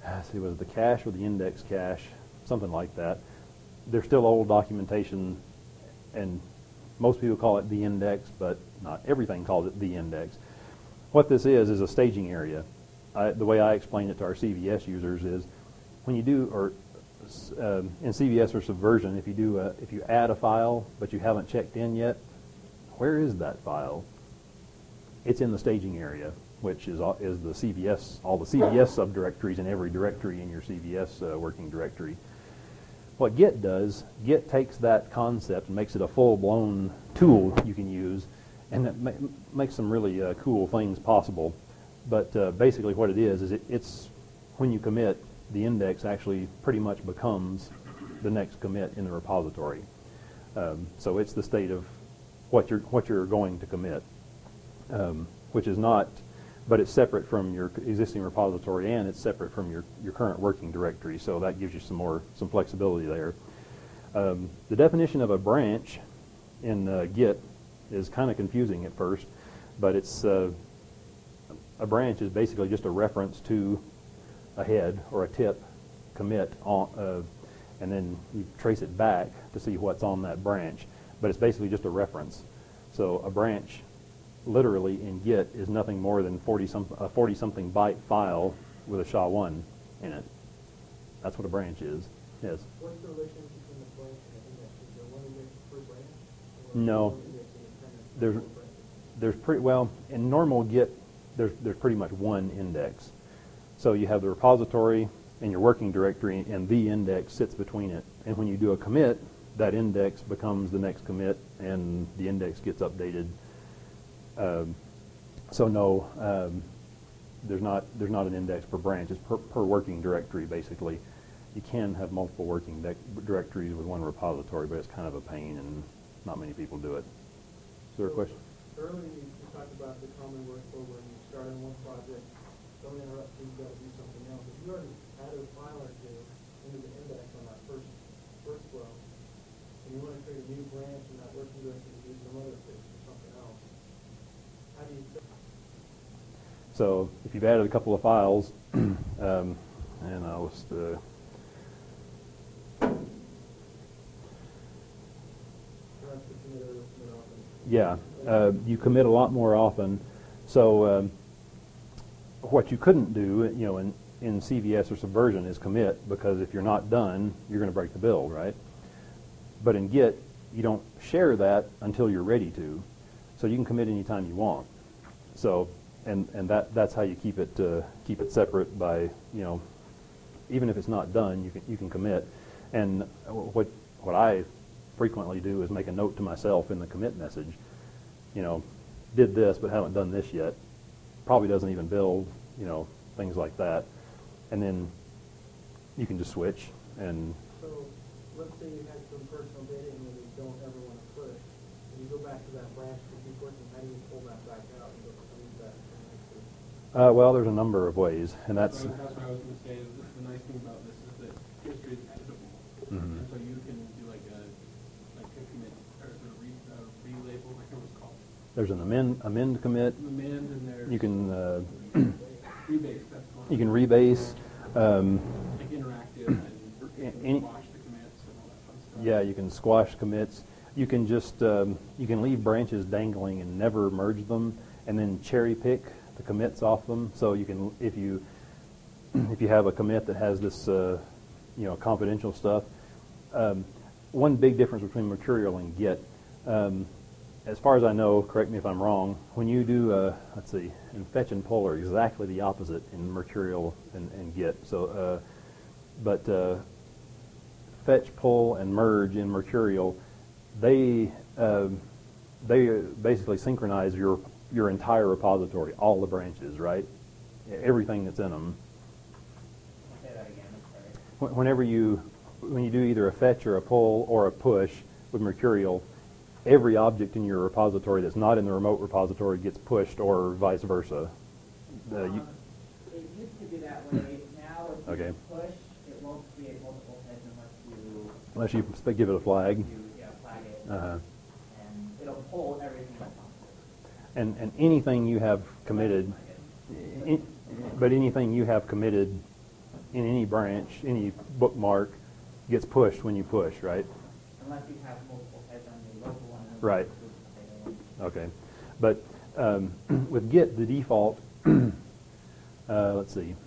let's see, was it the cache or the index cache, something like that. They're still old documentation, and most people call it the index, but not everything calls it the index. What this is is a staging area. I, the way I explain it to our C V S users is when you do, or um, in C V S or Subversion, if you do, a, if you add a file but you haven't checked in yet, where is that file? It's in the staging area, which is is the C V S, all the C V S subdirectories in every directory in your C V S uh, working directory. What Git does, Git takes that concept and makes it a full-blown tool you can use, and it ma makes some really uh, cool things possible. But uh, basically what it is, is it, it's when you commit, the index actually pretty much becomes the next commit in the repository. Um, so it's the state of what you're, what you're going to commit, um, which is not, but it's separate from your existing repository, and it's separate from your, your current working directory, so that gives you some more some flexibility there. Um, the definition of a branch in uh, Git is kind of confusing at first, but it's uh, a branch is basically just a reference to a head or a tip commit, on, uh, and then you trace it back to see what's on that branch, but it's basically just a reference. So a branch literally in Git is nothing more than forty some, a forty something byte file with a S H A one in it. That's what a branch is. Yes. What's the relation between the branch and the index? Is there one index per branch? Or No. one index independent of There's all branches? there's pretty well in normal Git there's there's pretty much one index. So you have the repository and your working directory, and the index sits between it. And when you do a commit, that index becomes the next commit, and the index gets updated. Um, so no, um, there's not there's not an index per branch. It's per, per working directory basically. You can have multiple working directories with one repository, but it's kind of a pain, and not many people do it. Is there a question? Earlier you you talked about the common workflow where you start on one project, don't interrupt you, you've got to do something else. If you already added a file or two into the index on that first workflow, and you want to create a new branch in that working directory to do some other things or something else, how do you fix it? So if you've added a couple of files, um, and I'll just uh, Perhaps to commit or commit often. yeah, uh, you commit a lot more often. So um, what you couldn't do, you know, in, in C V S or Subversion is commit, because if you're not done, you're going to break the build, right? But in Git, you don't share that until you're ready to. So you can commit anytime you want. So and and that that's how you keep it uh, keep it separate by, you know, even if it's not done, you can you can commit. And what what I frequently do is make a note to myself in the commit message, you know, did this but haven't done this yet, probably doesn't even build, you know, things like that. And then you can just switch. And So let's say you had some personal data in there that you don't ever want to push, and you go back to that branch to keep working, how do you pull that back out and go delete that? uh, well, there's a number of ways, and that's So that's what I was going to say. Is this, the nice thing about this is that history is editable, Mhm. and so you can do like a like a commit or a re, uh, relabel, I can't remember what it's called. there's an amend amend commit. Amend, and there's You can uh, rebase. That's one. you can rebase. Um, like interactive and you can Any- squash the commits and all that fun stuff. Yeah, you can squash commits. You can just um, you can leave branches dangling and never merge them, and then cherry pick the commits off them. So you can, if you if you have a commit that has this uh, you know confidential stuff. Um, one big difference between Mercurial and Git, um, as far as I know, correct me if I'm wrong. When you do uh, let's see, and fetch and pull are exactly the opposite in Mercurial and, and Git. So, uh, but uh, fetch, pull, and merge in Mercurial, they um, they basically synchronize your your entire repository, all the branches, right? Everything that's in them. Say that again, I'm sorry. Wh- Whenever you when you do either a fetch or a pull or a push with Mercurial, every object in your repository that's not in the remote repository gets pushed, or vice versa. Uh, you, Um, It used to be that way. Now, if Okay. you push, it won't create multiple heads unless you, unless you sp- give it a flag. you yeah, flag it, Uh-huh. and it'll pull everything that's on it. And, and anything you have committed, i- but anything you have committed in any branch, any bookmark, gets pushed when you push, right? Unless you have multiple heads on the local one. and Right. the local one. Okay. But um, with Git, the default, uh, let's see.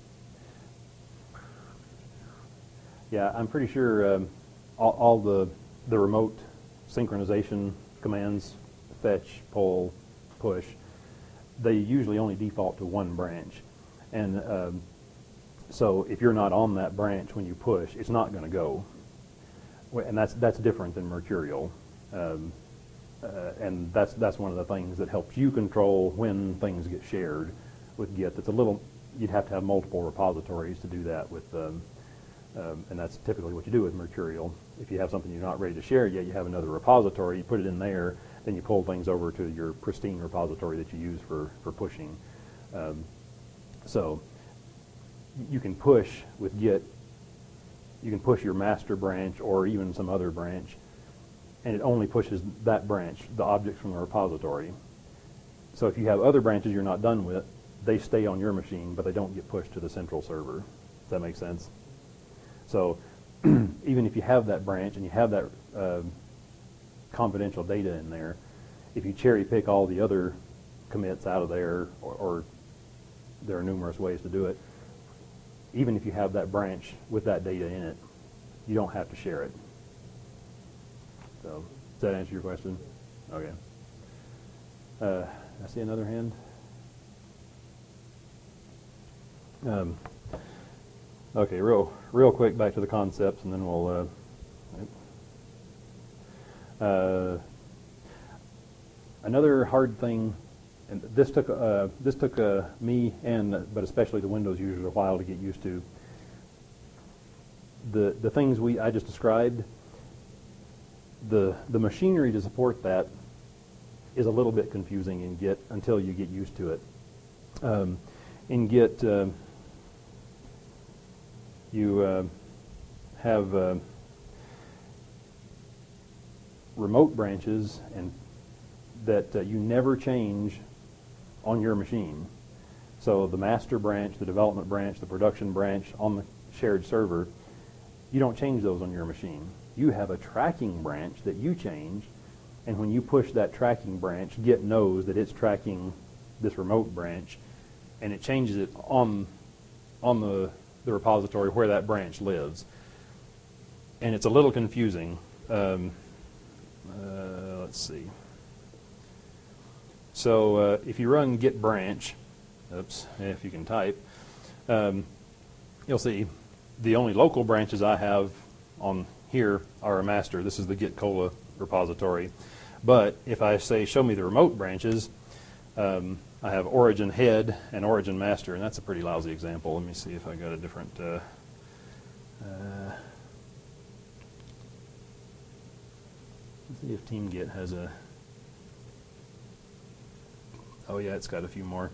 Yeah, I'm pretty sure um, all, all the, the remote synchronization commands, fetch, pull, push, they usually only default to one branch. And um, so if you're not on that branch when you push, it's not going to go. And that's that's different than Mercurial. Um, uh, and that's that's one of the things that helps you control when things get shared with Git. That's a little, you'd have to have multiple repositories to do that with, um, um, and that's typically what you do with Mercurial. If you have something you're not ready to share yet, you have another repository, you put it in there, then you pull things over to your pristine repository that you use for, for pushing. Um, so you can push with Git, you can push your master branch or even some other branch, and it only pushes that branch, the objects from the repository. So if you have other branches you're not done with, they stay on your machine, but they don't get pushed to the central server. Does that make sense? So even if you have that branch and you have that uh, confidential data in there, if you cherry pick all the other commits out of there, or, or there are numerous ways to do it, even if you have that branch with that data in it, you don't have to share it. So, does that answer your question? Okay. Uh, I see another hand. Um, okay, real real quick, back to the concepts, and then we'll. Uh, uh, another hard thing, and this took uh, this took uh, me and but especially the Windows users a while to get used to. The the things we I just described. The the machinery to support that is a little bit confusing in Git until you get used to it. Um, in Git, uh, you uh, have uh, remote branches and that uh, you never change on your machine. So the master branch, the development branch, the production branch on the shared server, you don't change those on your machine. You have a tracking branch that you change, and when you push that tracking branch, Git knows that it's tracking this remote branch, and it changes it on on the, the repository where that branch lives. And it's a little confusing. Um, uh, let's see. So uh, if you run git branch, oops, if you can type, um, you'll see the only local branches I have on here are a master. This is the Git Cola repository. But if I say show me the remote branches, um, I have origin head and origin master, and that's a pretty lousy example. Let me see if I got a different. Uh, uh, let's see if TeamGit has a. Oh yeah, it's got a few more.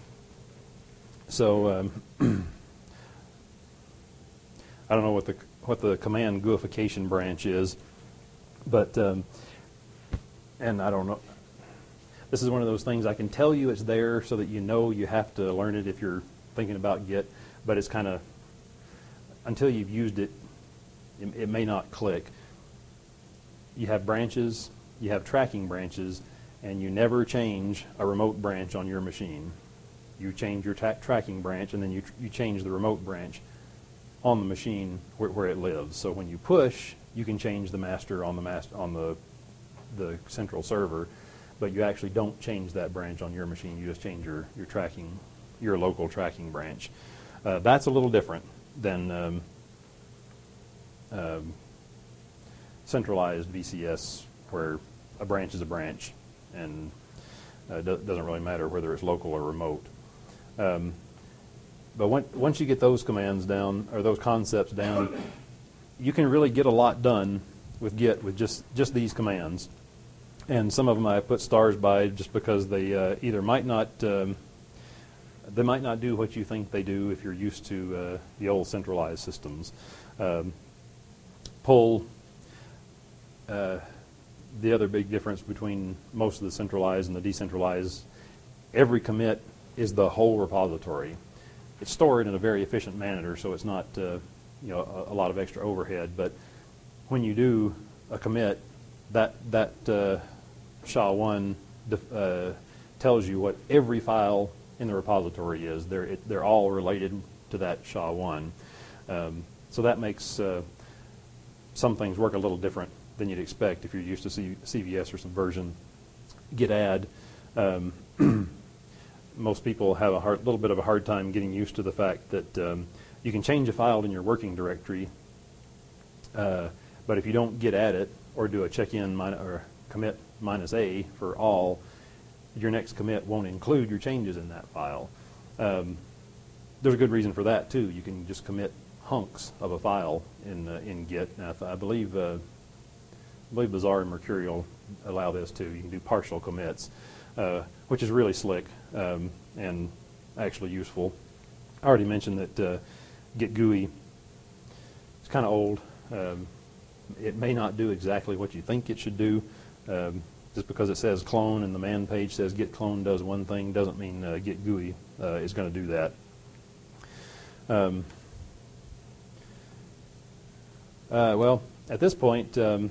So um, I don't know what the what the command gooification branch is, but um, and I don't know. This is one of those things I can tell you it's there so that you know you have to learn it if you're thinking about Git, but it's kind of until you've used it, it, it may not click. You have branches, you have tracking branches, and you never change a remote branch on your machine. You change your tra tracking branch, and then you tr you change the remote branch on the machine where, where it lives. So when you push, you can change the master on the master on the the central server, but you actually don't change that branch on your machine. You just change your your tracking, your local tracking branch. Uh, that's a little different than um, um, centralized V C S, where a branch is a branch, and uh, do doesn't really matter whether it's local or remote. Um, But when, once you get those commands down, or those concepts down, you can really get a lot done with Git with just, just these commands. And some of them I put stars by just because they uh, either might not, um, they might not do what you think they do if you're used to uh, the old centralized systems. Um, pull, uh, the other big difference between most of the centralized and the decentralized, every commit is the whole repository. it's stored in a very efficient manner, so it's not uh, you know a, a lot of extra overhead. But when you do a commit, that that uh, S H A one uh, tells you what every file in the repository is. They're it, they're all related to that S H A one, um, so that makes uh, some things work a little different than you'd expect if you're used to C V S or Subversion. Git add. Um, most people have a hard, little bit of a hard time getting used to the fact that um, you can change a file in your working directory, uh, but if you don't git add it or do a check-in min- or commit minus A for all, your next commit won't include your changes in that file. Um, there's a good reason for that too. You can just commit hunks of a file in uh, in Git. Now, if I believe uh, I believe Bazaar and Mercurial allow this too. You can do partial commits, uh, which is really slick um, and actually useful. I already mentioned that uh, Git G U I is kind of old. Um, it may not do exactly what you think it should do. Um, just because it says clone and the man page says git clone does one thing doesn't mean uh, Git G U I uh, is going to do that. Um, uh, well, at this point, um,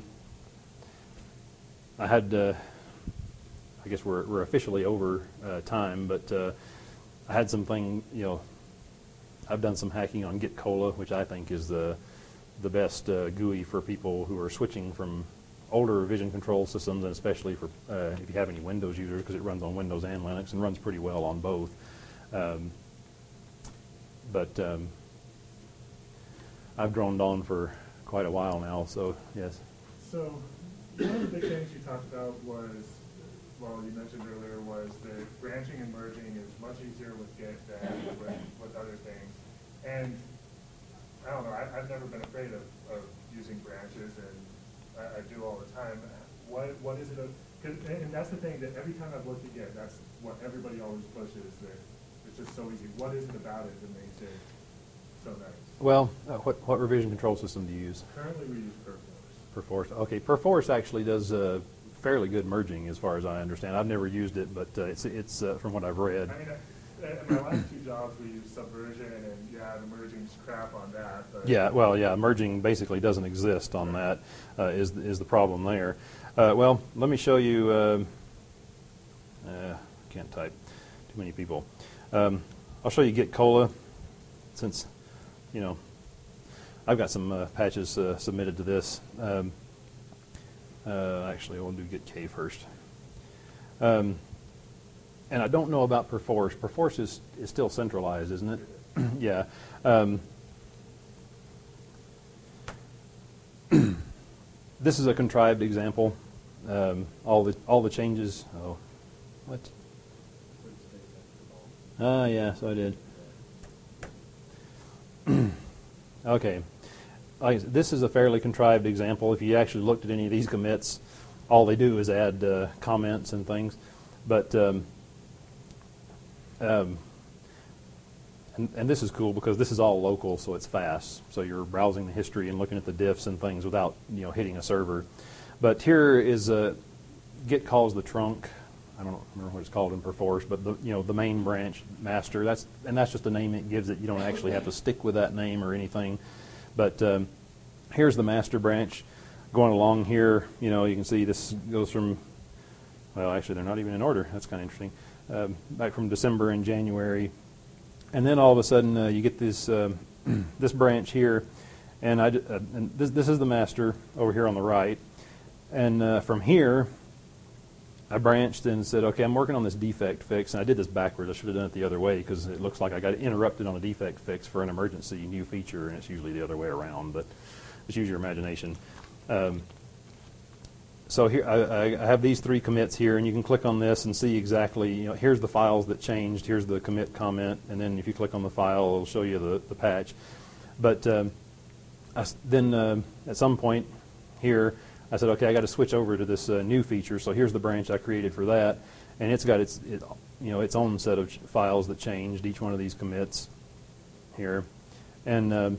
I had, uh, I guess we're, we're officially over uh, time, but uh, I had something, you know, I've done some hacking on Git Cola, which I think is the, the best uh, G U I for people who are switching from older revision control systems, and especially for uh, if you have any Windows users, because it runs on Windows and Linux and runs pretty well on both. Um, but um, I've droned on for quite a while now, so yes. So one of the big things you talked about was, well, you mentioned earlier, was that branching and merging is much easier with Git than with, with other things. And I don't know, I, I've never been afraid of, of using branches, and I, I do all the time. What what is it? Of, cause, and that's the thing, that every time I've looked at Git, that's what everybody always pushes, that it's just so easy. What is it about it that makes it so nice? Well, uh, what, what revision control system do you use? Currently we use Perforce. Perforce. Okay, Perforce actually does uh, fairly good merging, as far as I understand. I've never used it, but uh, it's it's uh, from what I've read. I mean, uh, in my last two jobs, we used Subversion, and yeah, the merging's crap on that. But Yeah, well, yeah, merging basically doesn't exist on that. Uh, is is the problem there? Uh, well, let me show you. Uh, uh, can't type. Too many people. Um, I'll show you Git Cola, since you know I've got some uh, patches uh, submitted to this. Um, uh, actually, I'll do Git K first. Um, and I don't know about Perforce. Perforce is is still centralized, isn't it? Yeah. Um, this is a contrived example. Um, all the all the changes. Oh, what? Ah, yeah. So I did. Okay. Like, this is a fairly contrived example. If you actually looked at any of these commits, all they do is add uh, comments and things. But um, um, and, and this is cool because this is all local, so it's fast. So you're browsing the history and looking at the diffs and things without you know hitting a server. But here is a Git calls the trunk. I don't remember what it's called in Perforce, but the you know the main branch master. That's and that's just the name it gives it. You don't actually have to stick with that name or anything. But um, here's the master branch going along here. You know you can see this goes from well actually they're not even in order. That's kind of interesting. Um, back from December and January, and then all of a sudden uh, you get this um, this branch here, and I uh, and this this is the master over here on the right, and uh, from here. I branched and said, okay, I'm working on this defect fix, and I did this backwards. I should have done it the other way because it looks like I got interrupted on a defect fix for an emergency new feature, and it's usually the other way around, but just use your imagination. Um, so here I, I have these three commits here, and you can click on this and see exactly, you know, here's the files that changed, here's the commit comment, and then if you click on the file, it'll show you the, the patch. But um, I, then uh, at some point here, I said, okay, I got to switch over to this uh, new feature. So here's the branch I created for that, and it's got its, it, you know, its own set of files that changed. Each one of these commits here, and um,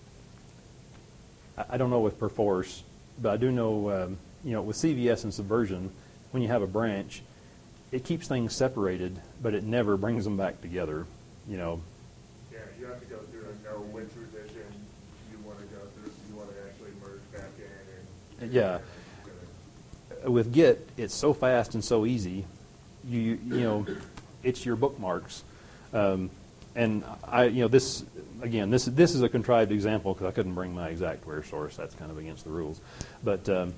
I, I don't know with Perforce, but I do know, um, you know, with C V S and Subversion, when you have a branch, it keeps things separated, but it never brings them back together. You know, Yeah, you have to go through and know which revision you want to go through. You want to actually merge back in. And Yeah. With Git, it's so fast and so easy. You you know, it's your bookmarks, um, and I you know this again. This this is a contrived example because I couldn't bring my exact where source. That's kind of against the rules, but um,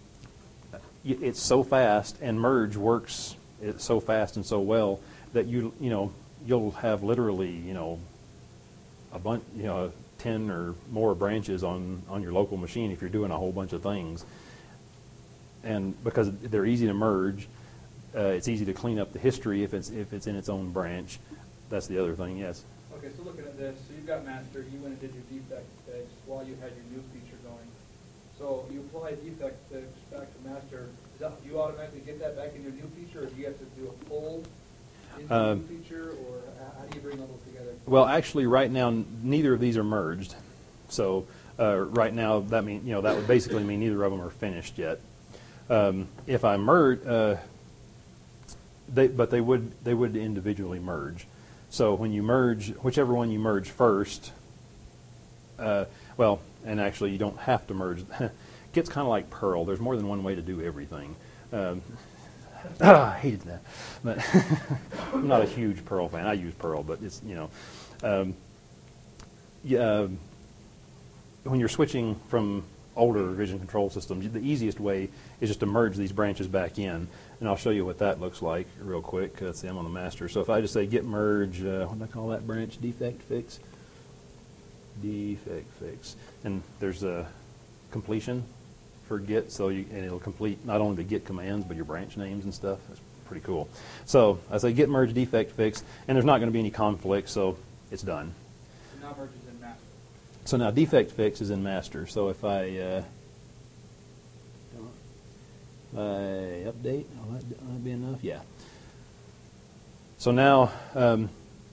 it's so fast, and merge works it's so fast and so well that you you know you'll have literally you know a bunch you know ten or more branches on on your local machine if you're doing a whole bunch of things. And because they're easy to merge, uh, it's easy to clean up the history if it's if it's in its own branch. That's the other thing. Yes. Okay, so looking at this, so you've got master, you went and did your defect fix while you had your new feature going. So you apply defect fix back to master. Is that, do you automatically get that back in your new feature, or do you have to do a pull into Uh, the new feature, or how do you bring all those together? Well, actually, right now, n- neither of these are merged. So uh, right now, that mean you know that would basically mean neither of them are finished yet. Um, if I merge, uh, they, but they would they would individually merge. So when you merge, whichever one you merge first, uh, well, and actually you don't have to merge. Git's kind of like Perl. There's more than one way to do everything. Um, ah, I hated that. But I'm not a huge Perl fan. I use Perl, but it's you know, um, yeah. When you're switching from older revision control systems, the easiest way is just to merge these branches back in. And I'll show you what that looks like real quick. Let's see, I'm on the master. So if I just say git merge, uh, what do I call that branch? Defect fix? Defect fix. And there's a completion for Git, so you, and it'll complete not only the Git commands, but your branch names and stuff. That's pretty cool. So I say git merge defect fix, and there's not going to be any conflict, so it's done. So now merge is in master. So now defect fix is in master. So if I uh, if I update, will that, will that be enough? Yeah. So now um,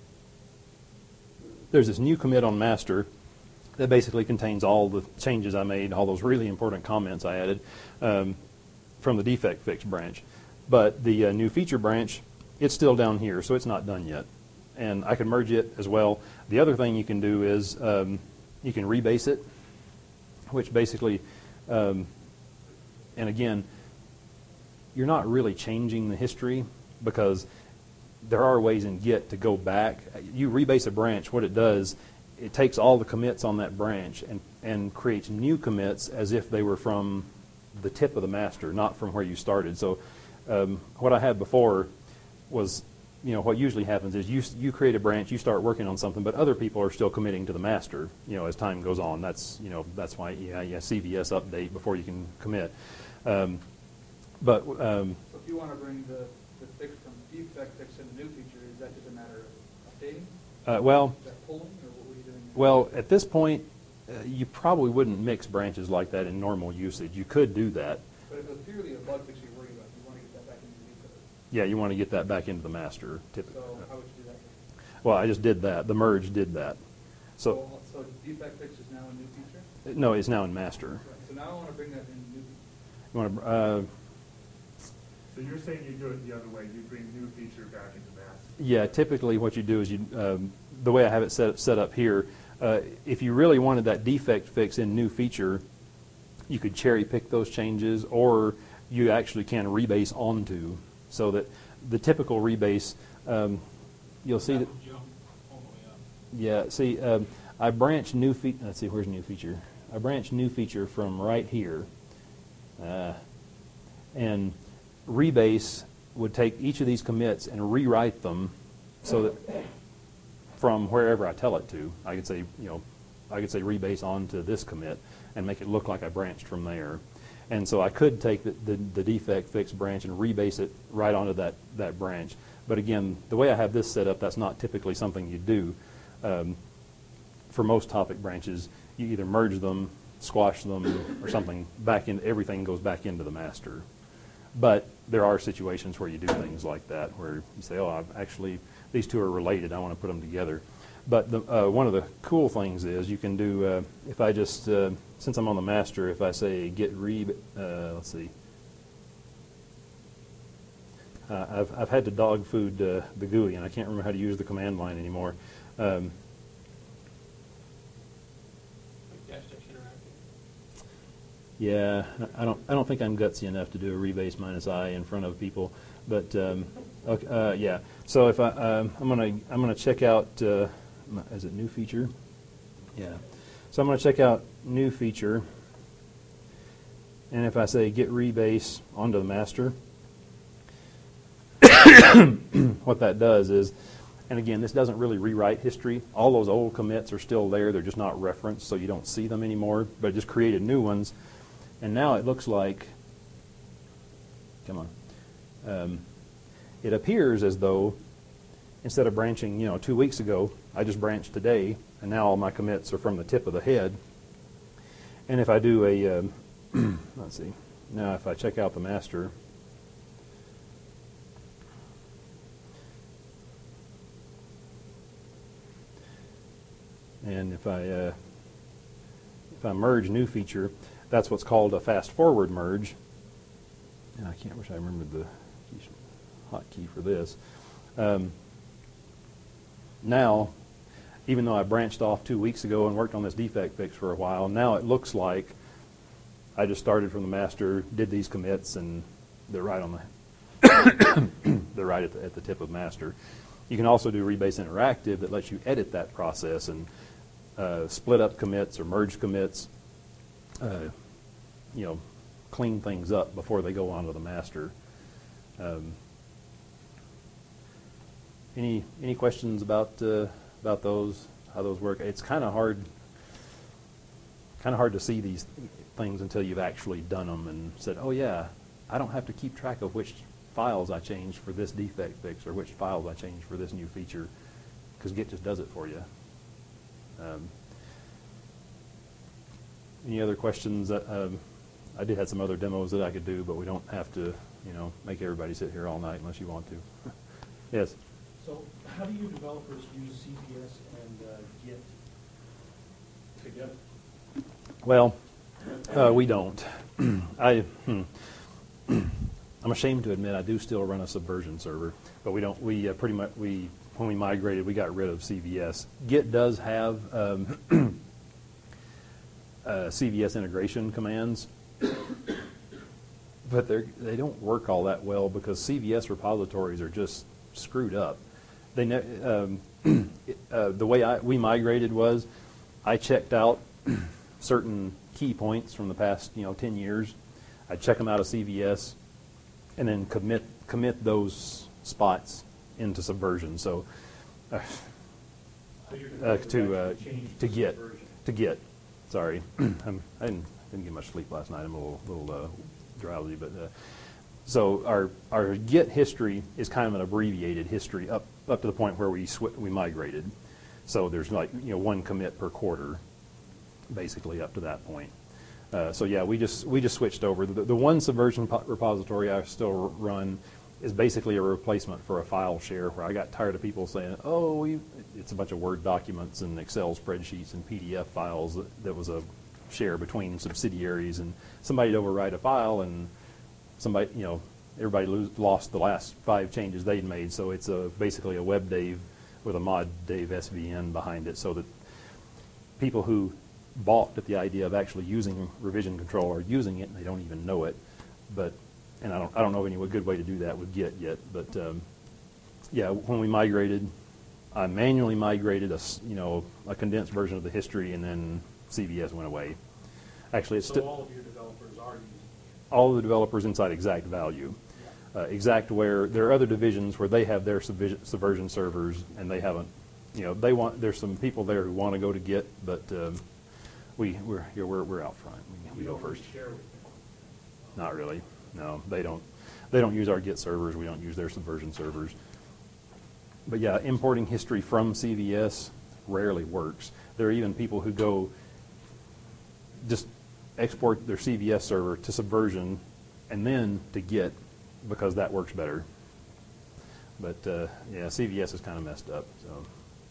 there's this new commit on master that basically contains all the changes I made, all those really important comments I added um, from the defect fix branch. But the uh, new feature branch, it's still down here, so it's not done yet. And I can merge it as well. The other thing you can do is um, you can rebase it, which basically, um, and again, you're not really changing the history because there are ways in Git to go back. You rebase a branch, what it does, it takes all the commits on that branch and, and creates new commits as if they were from the tip of the master, not from where you started. So um, what I had before was, you know, what usually happens is you you create a branch, you start working on something, but other people are still committing to the master, you know, as time goes on. That's, you know, that's why you have C V S update before you can commit. Um, but um, So if you want to bring the, the fix from defect fix in the new feature, is that just a matter of updating? uh, well, Is that pulling, or what were you doing? well, at this point, uh, you probably wouldn't mix branches like that in normal usage. You could do that. But if it was purely a bug fix you're worried about, you want to get that back into the new code. Yeah, you want to get that back into the master. Typically. So how would you do that? Well, I just did that. The merge did that. So So, so defect fix is now a new feature? no, it's now in master. Right. So now I want to bring that in new feature. You want to? Uh, So you're saying you do it the other way, you bring new feature back into master. Yeah, typically what you do is you, um, the way I have it set, set up here, uh, if you really wanted that defect fix in new feature, you could cherry pick those changes, or you actually can rebase onto, so that the typical rebase, um, you'll see that. Yeah, see, um, I branch new feature. Let's see, where's new feature? I branch new feature from right here, uh, and rebase would take each of these commits and rewrite them so that from wherever I tell it to, I could say, you know, I could say rebase onto this commit and make it look like I branched from there. And so I could take the, the, the defect fix branch and rebase it right onto that, that branch. But again, the way I have this set up, that's not typically something you do. Um, for most topic branches, you either merge them, squash them, or something back in, everything goes back into the master. But there are situations where you do things like that, where you say, oh, I've actually, these two are related, I want to put them together. But the, uh, one of the cool things is you can do, uh, if I just, uh, since I'm on the master, if I say git re, uh, let's see, uh, I've, I've had to dog food uh, the G U I, and I can't remember how to use the command line anymore. Um, Yeah, I don't. I don't think I'm gutsy enough to do a rebase minus I in front of people. But um, okay, uh, yeah. So if I, um, I'm gonna, I'm gonna check out. Uh, is it new feature? Yeah. So I'm gonna check out new feature, and if I say get rebase onto the master, what that does is, and again, this doesn't really rewrite history. All those old commits are still there. They're just not referenced, so you don't see them anymore. But it just created new ones. And now it looks like, come on, um, it appears as though instead of branching, you know, two weeks ago, I just branched today, and now all my commits are from the tip of the head. And if I do a, um, let's see, now if I check out the master, and if I, uh, if I merge new feature, that's what's called a fast forward merge. And I can't wish I remembered the hotkey for this. Um, now, even though I branched off two weeks ago and worked on this defect fix for a while, now it looks like I just started from the master, did these commits, and they're right on the they're right at the, at the tip of master. You can also do Rebase Interactive that lets you edit that process and uh, split up commits or merge commits. Uh, you know, clean things up before they go onto the master. Um, any any questions about uh, about those? How those work? It's kind of hard, kind of hard to see these things until you've actually done them and said, "Oh yeah, I don't have to keep track of which files I changed for this defect fix or which files I changed for this new feature," because Git just does it for you. Um, any other questions? That, um, I did have some other demos that I could do, but we don't have to, you know, make everybody sit here all night unless you want to. Yes? So how do you developers use C V S and uh, Git together? Well, uh, we don't. I, hmm. I'm ashamed to admit I do still run a Subversion server, but we don't. We uh, pretty much we when we migrated, we got rid of C V S. Git does have um, uh, C V S integration commands, but they they don't work all that well because C V S repositories are just screwed up. They ne um, uh, the way I we migrated was I checked out certain key points from the past you know ten years. I check them out of C V S, and then commit commit those spots into Subversion. So, uh, So you're uh, to uh, change to the Git Subversion. to Git. Sorry, I'm, I didn't didn't get much sleep last night. I'm a little little uh, drowsy, but uh, so our our Git history is kind of an abbreviated history up up to the point where we sw we migrated. So there's like you know one commit per quarter, basically up to that point. Uh, so yeah, we just we just switched over. The, the one Subversion repository I still run is basically a replacement for a file share. Where I got tired of people saying, "Oh, we, it's a bunch of Word documents and Excel spreadsheets and P D F files that, that was a share between subsidiaries, and somebody'd overwrite a file, and somebody, you know, everybody lose, lost the last five changes they'd made. So it's a basically a WebDave with a mod Dave S V N behind it, so that people who balked at the idea of actually using revision control are using it and they don't even know it. But and I don't I don't know of any good way to do that with Git yet. But um, yeah, when we migrated, I manually migrated a you know a condensed version of the history, and then C V S went away. Actually, it's So still all of your developers are using it. all of the developers inside Exact Value. Uh, Exactware, there are other divisions where they have their subversion, subversion servers, and they haven't. You know, they want. There's some people there who want to go to Git, but um, we we're here we're we're out front. We, we You go don't first. share with them. Not really. No, they don't. They don't use our Git servers. We don't use their Subversion servers. But yeah, importing history from C V S rarely works. There are even people who go just export their C V S server to Subversion and then to Git because that works better. But uh, yeah, C V S is kind of messed up. So.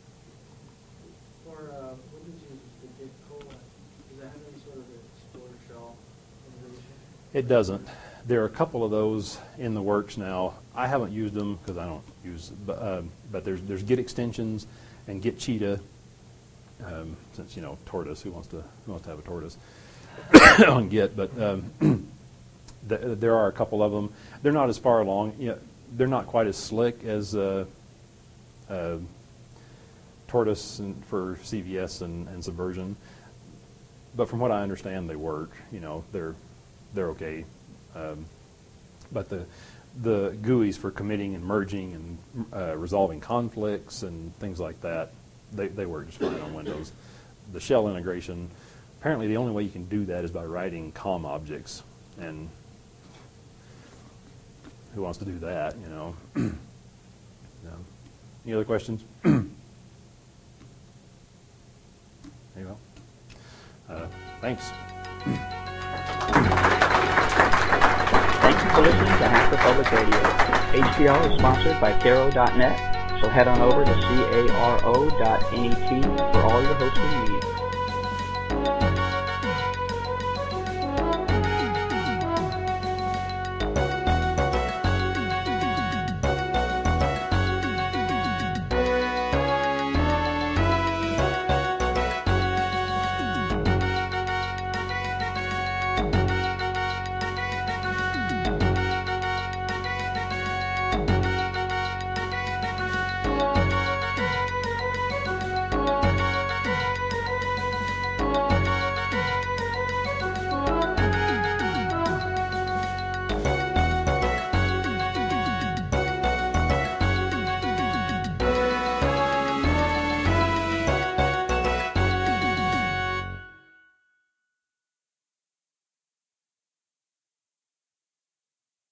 For uh, Windows users, the Git colon, does that have any sort of Explorer shell integration? It doesn't. There are a couple of those in the works now. I haven't used them because I don't use, but, uh, but there's there's Git extensions and Git Cheetah. Um, since you know Tortoise, who wants to who wants to have a Tortoise? on Git, but um, th- there are a couple of them. They're not as far along. You know, they're not quite as slick as uh, uh, Tortoise and for C V S and, and Subversion. But from what I understand, they work. You know, they're they're okay. Um, but the the G U Is for committing and merging and uh, resolving conflicts and things like that, they they work just fine on Windows. The shell integration, apparently the only way you can do that is by writing COM objects, and who wants to do that? You know. No. Any other questions? There you go. Uh, thanks. Thank you for listening to Hacker Public Radio. H P R is sponsored by Caro dot net, so head on over to caro dot net for all your hosting needs.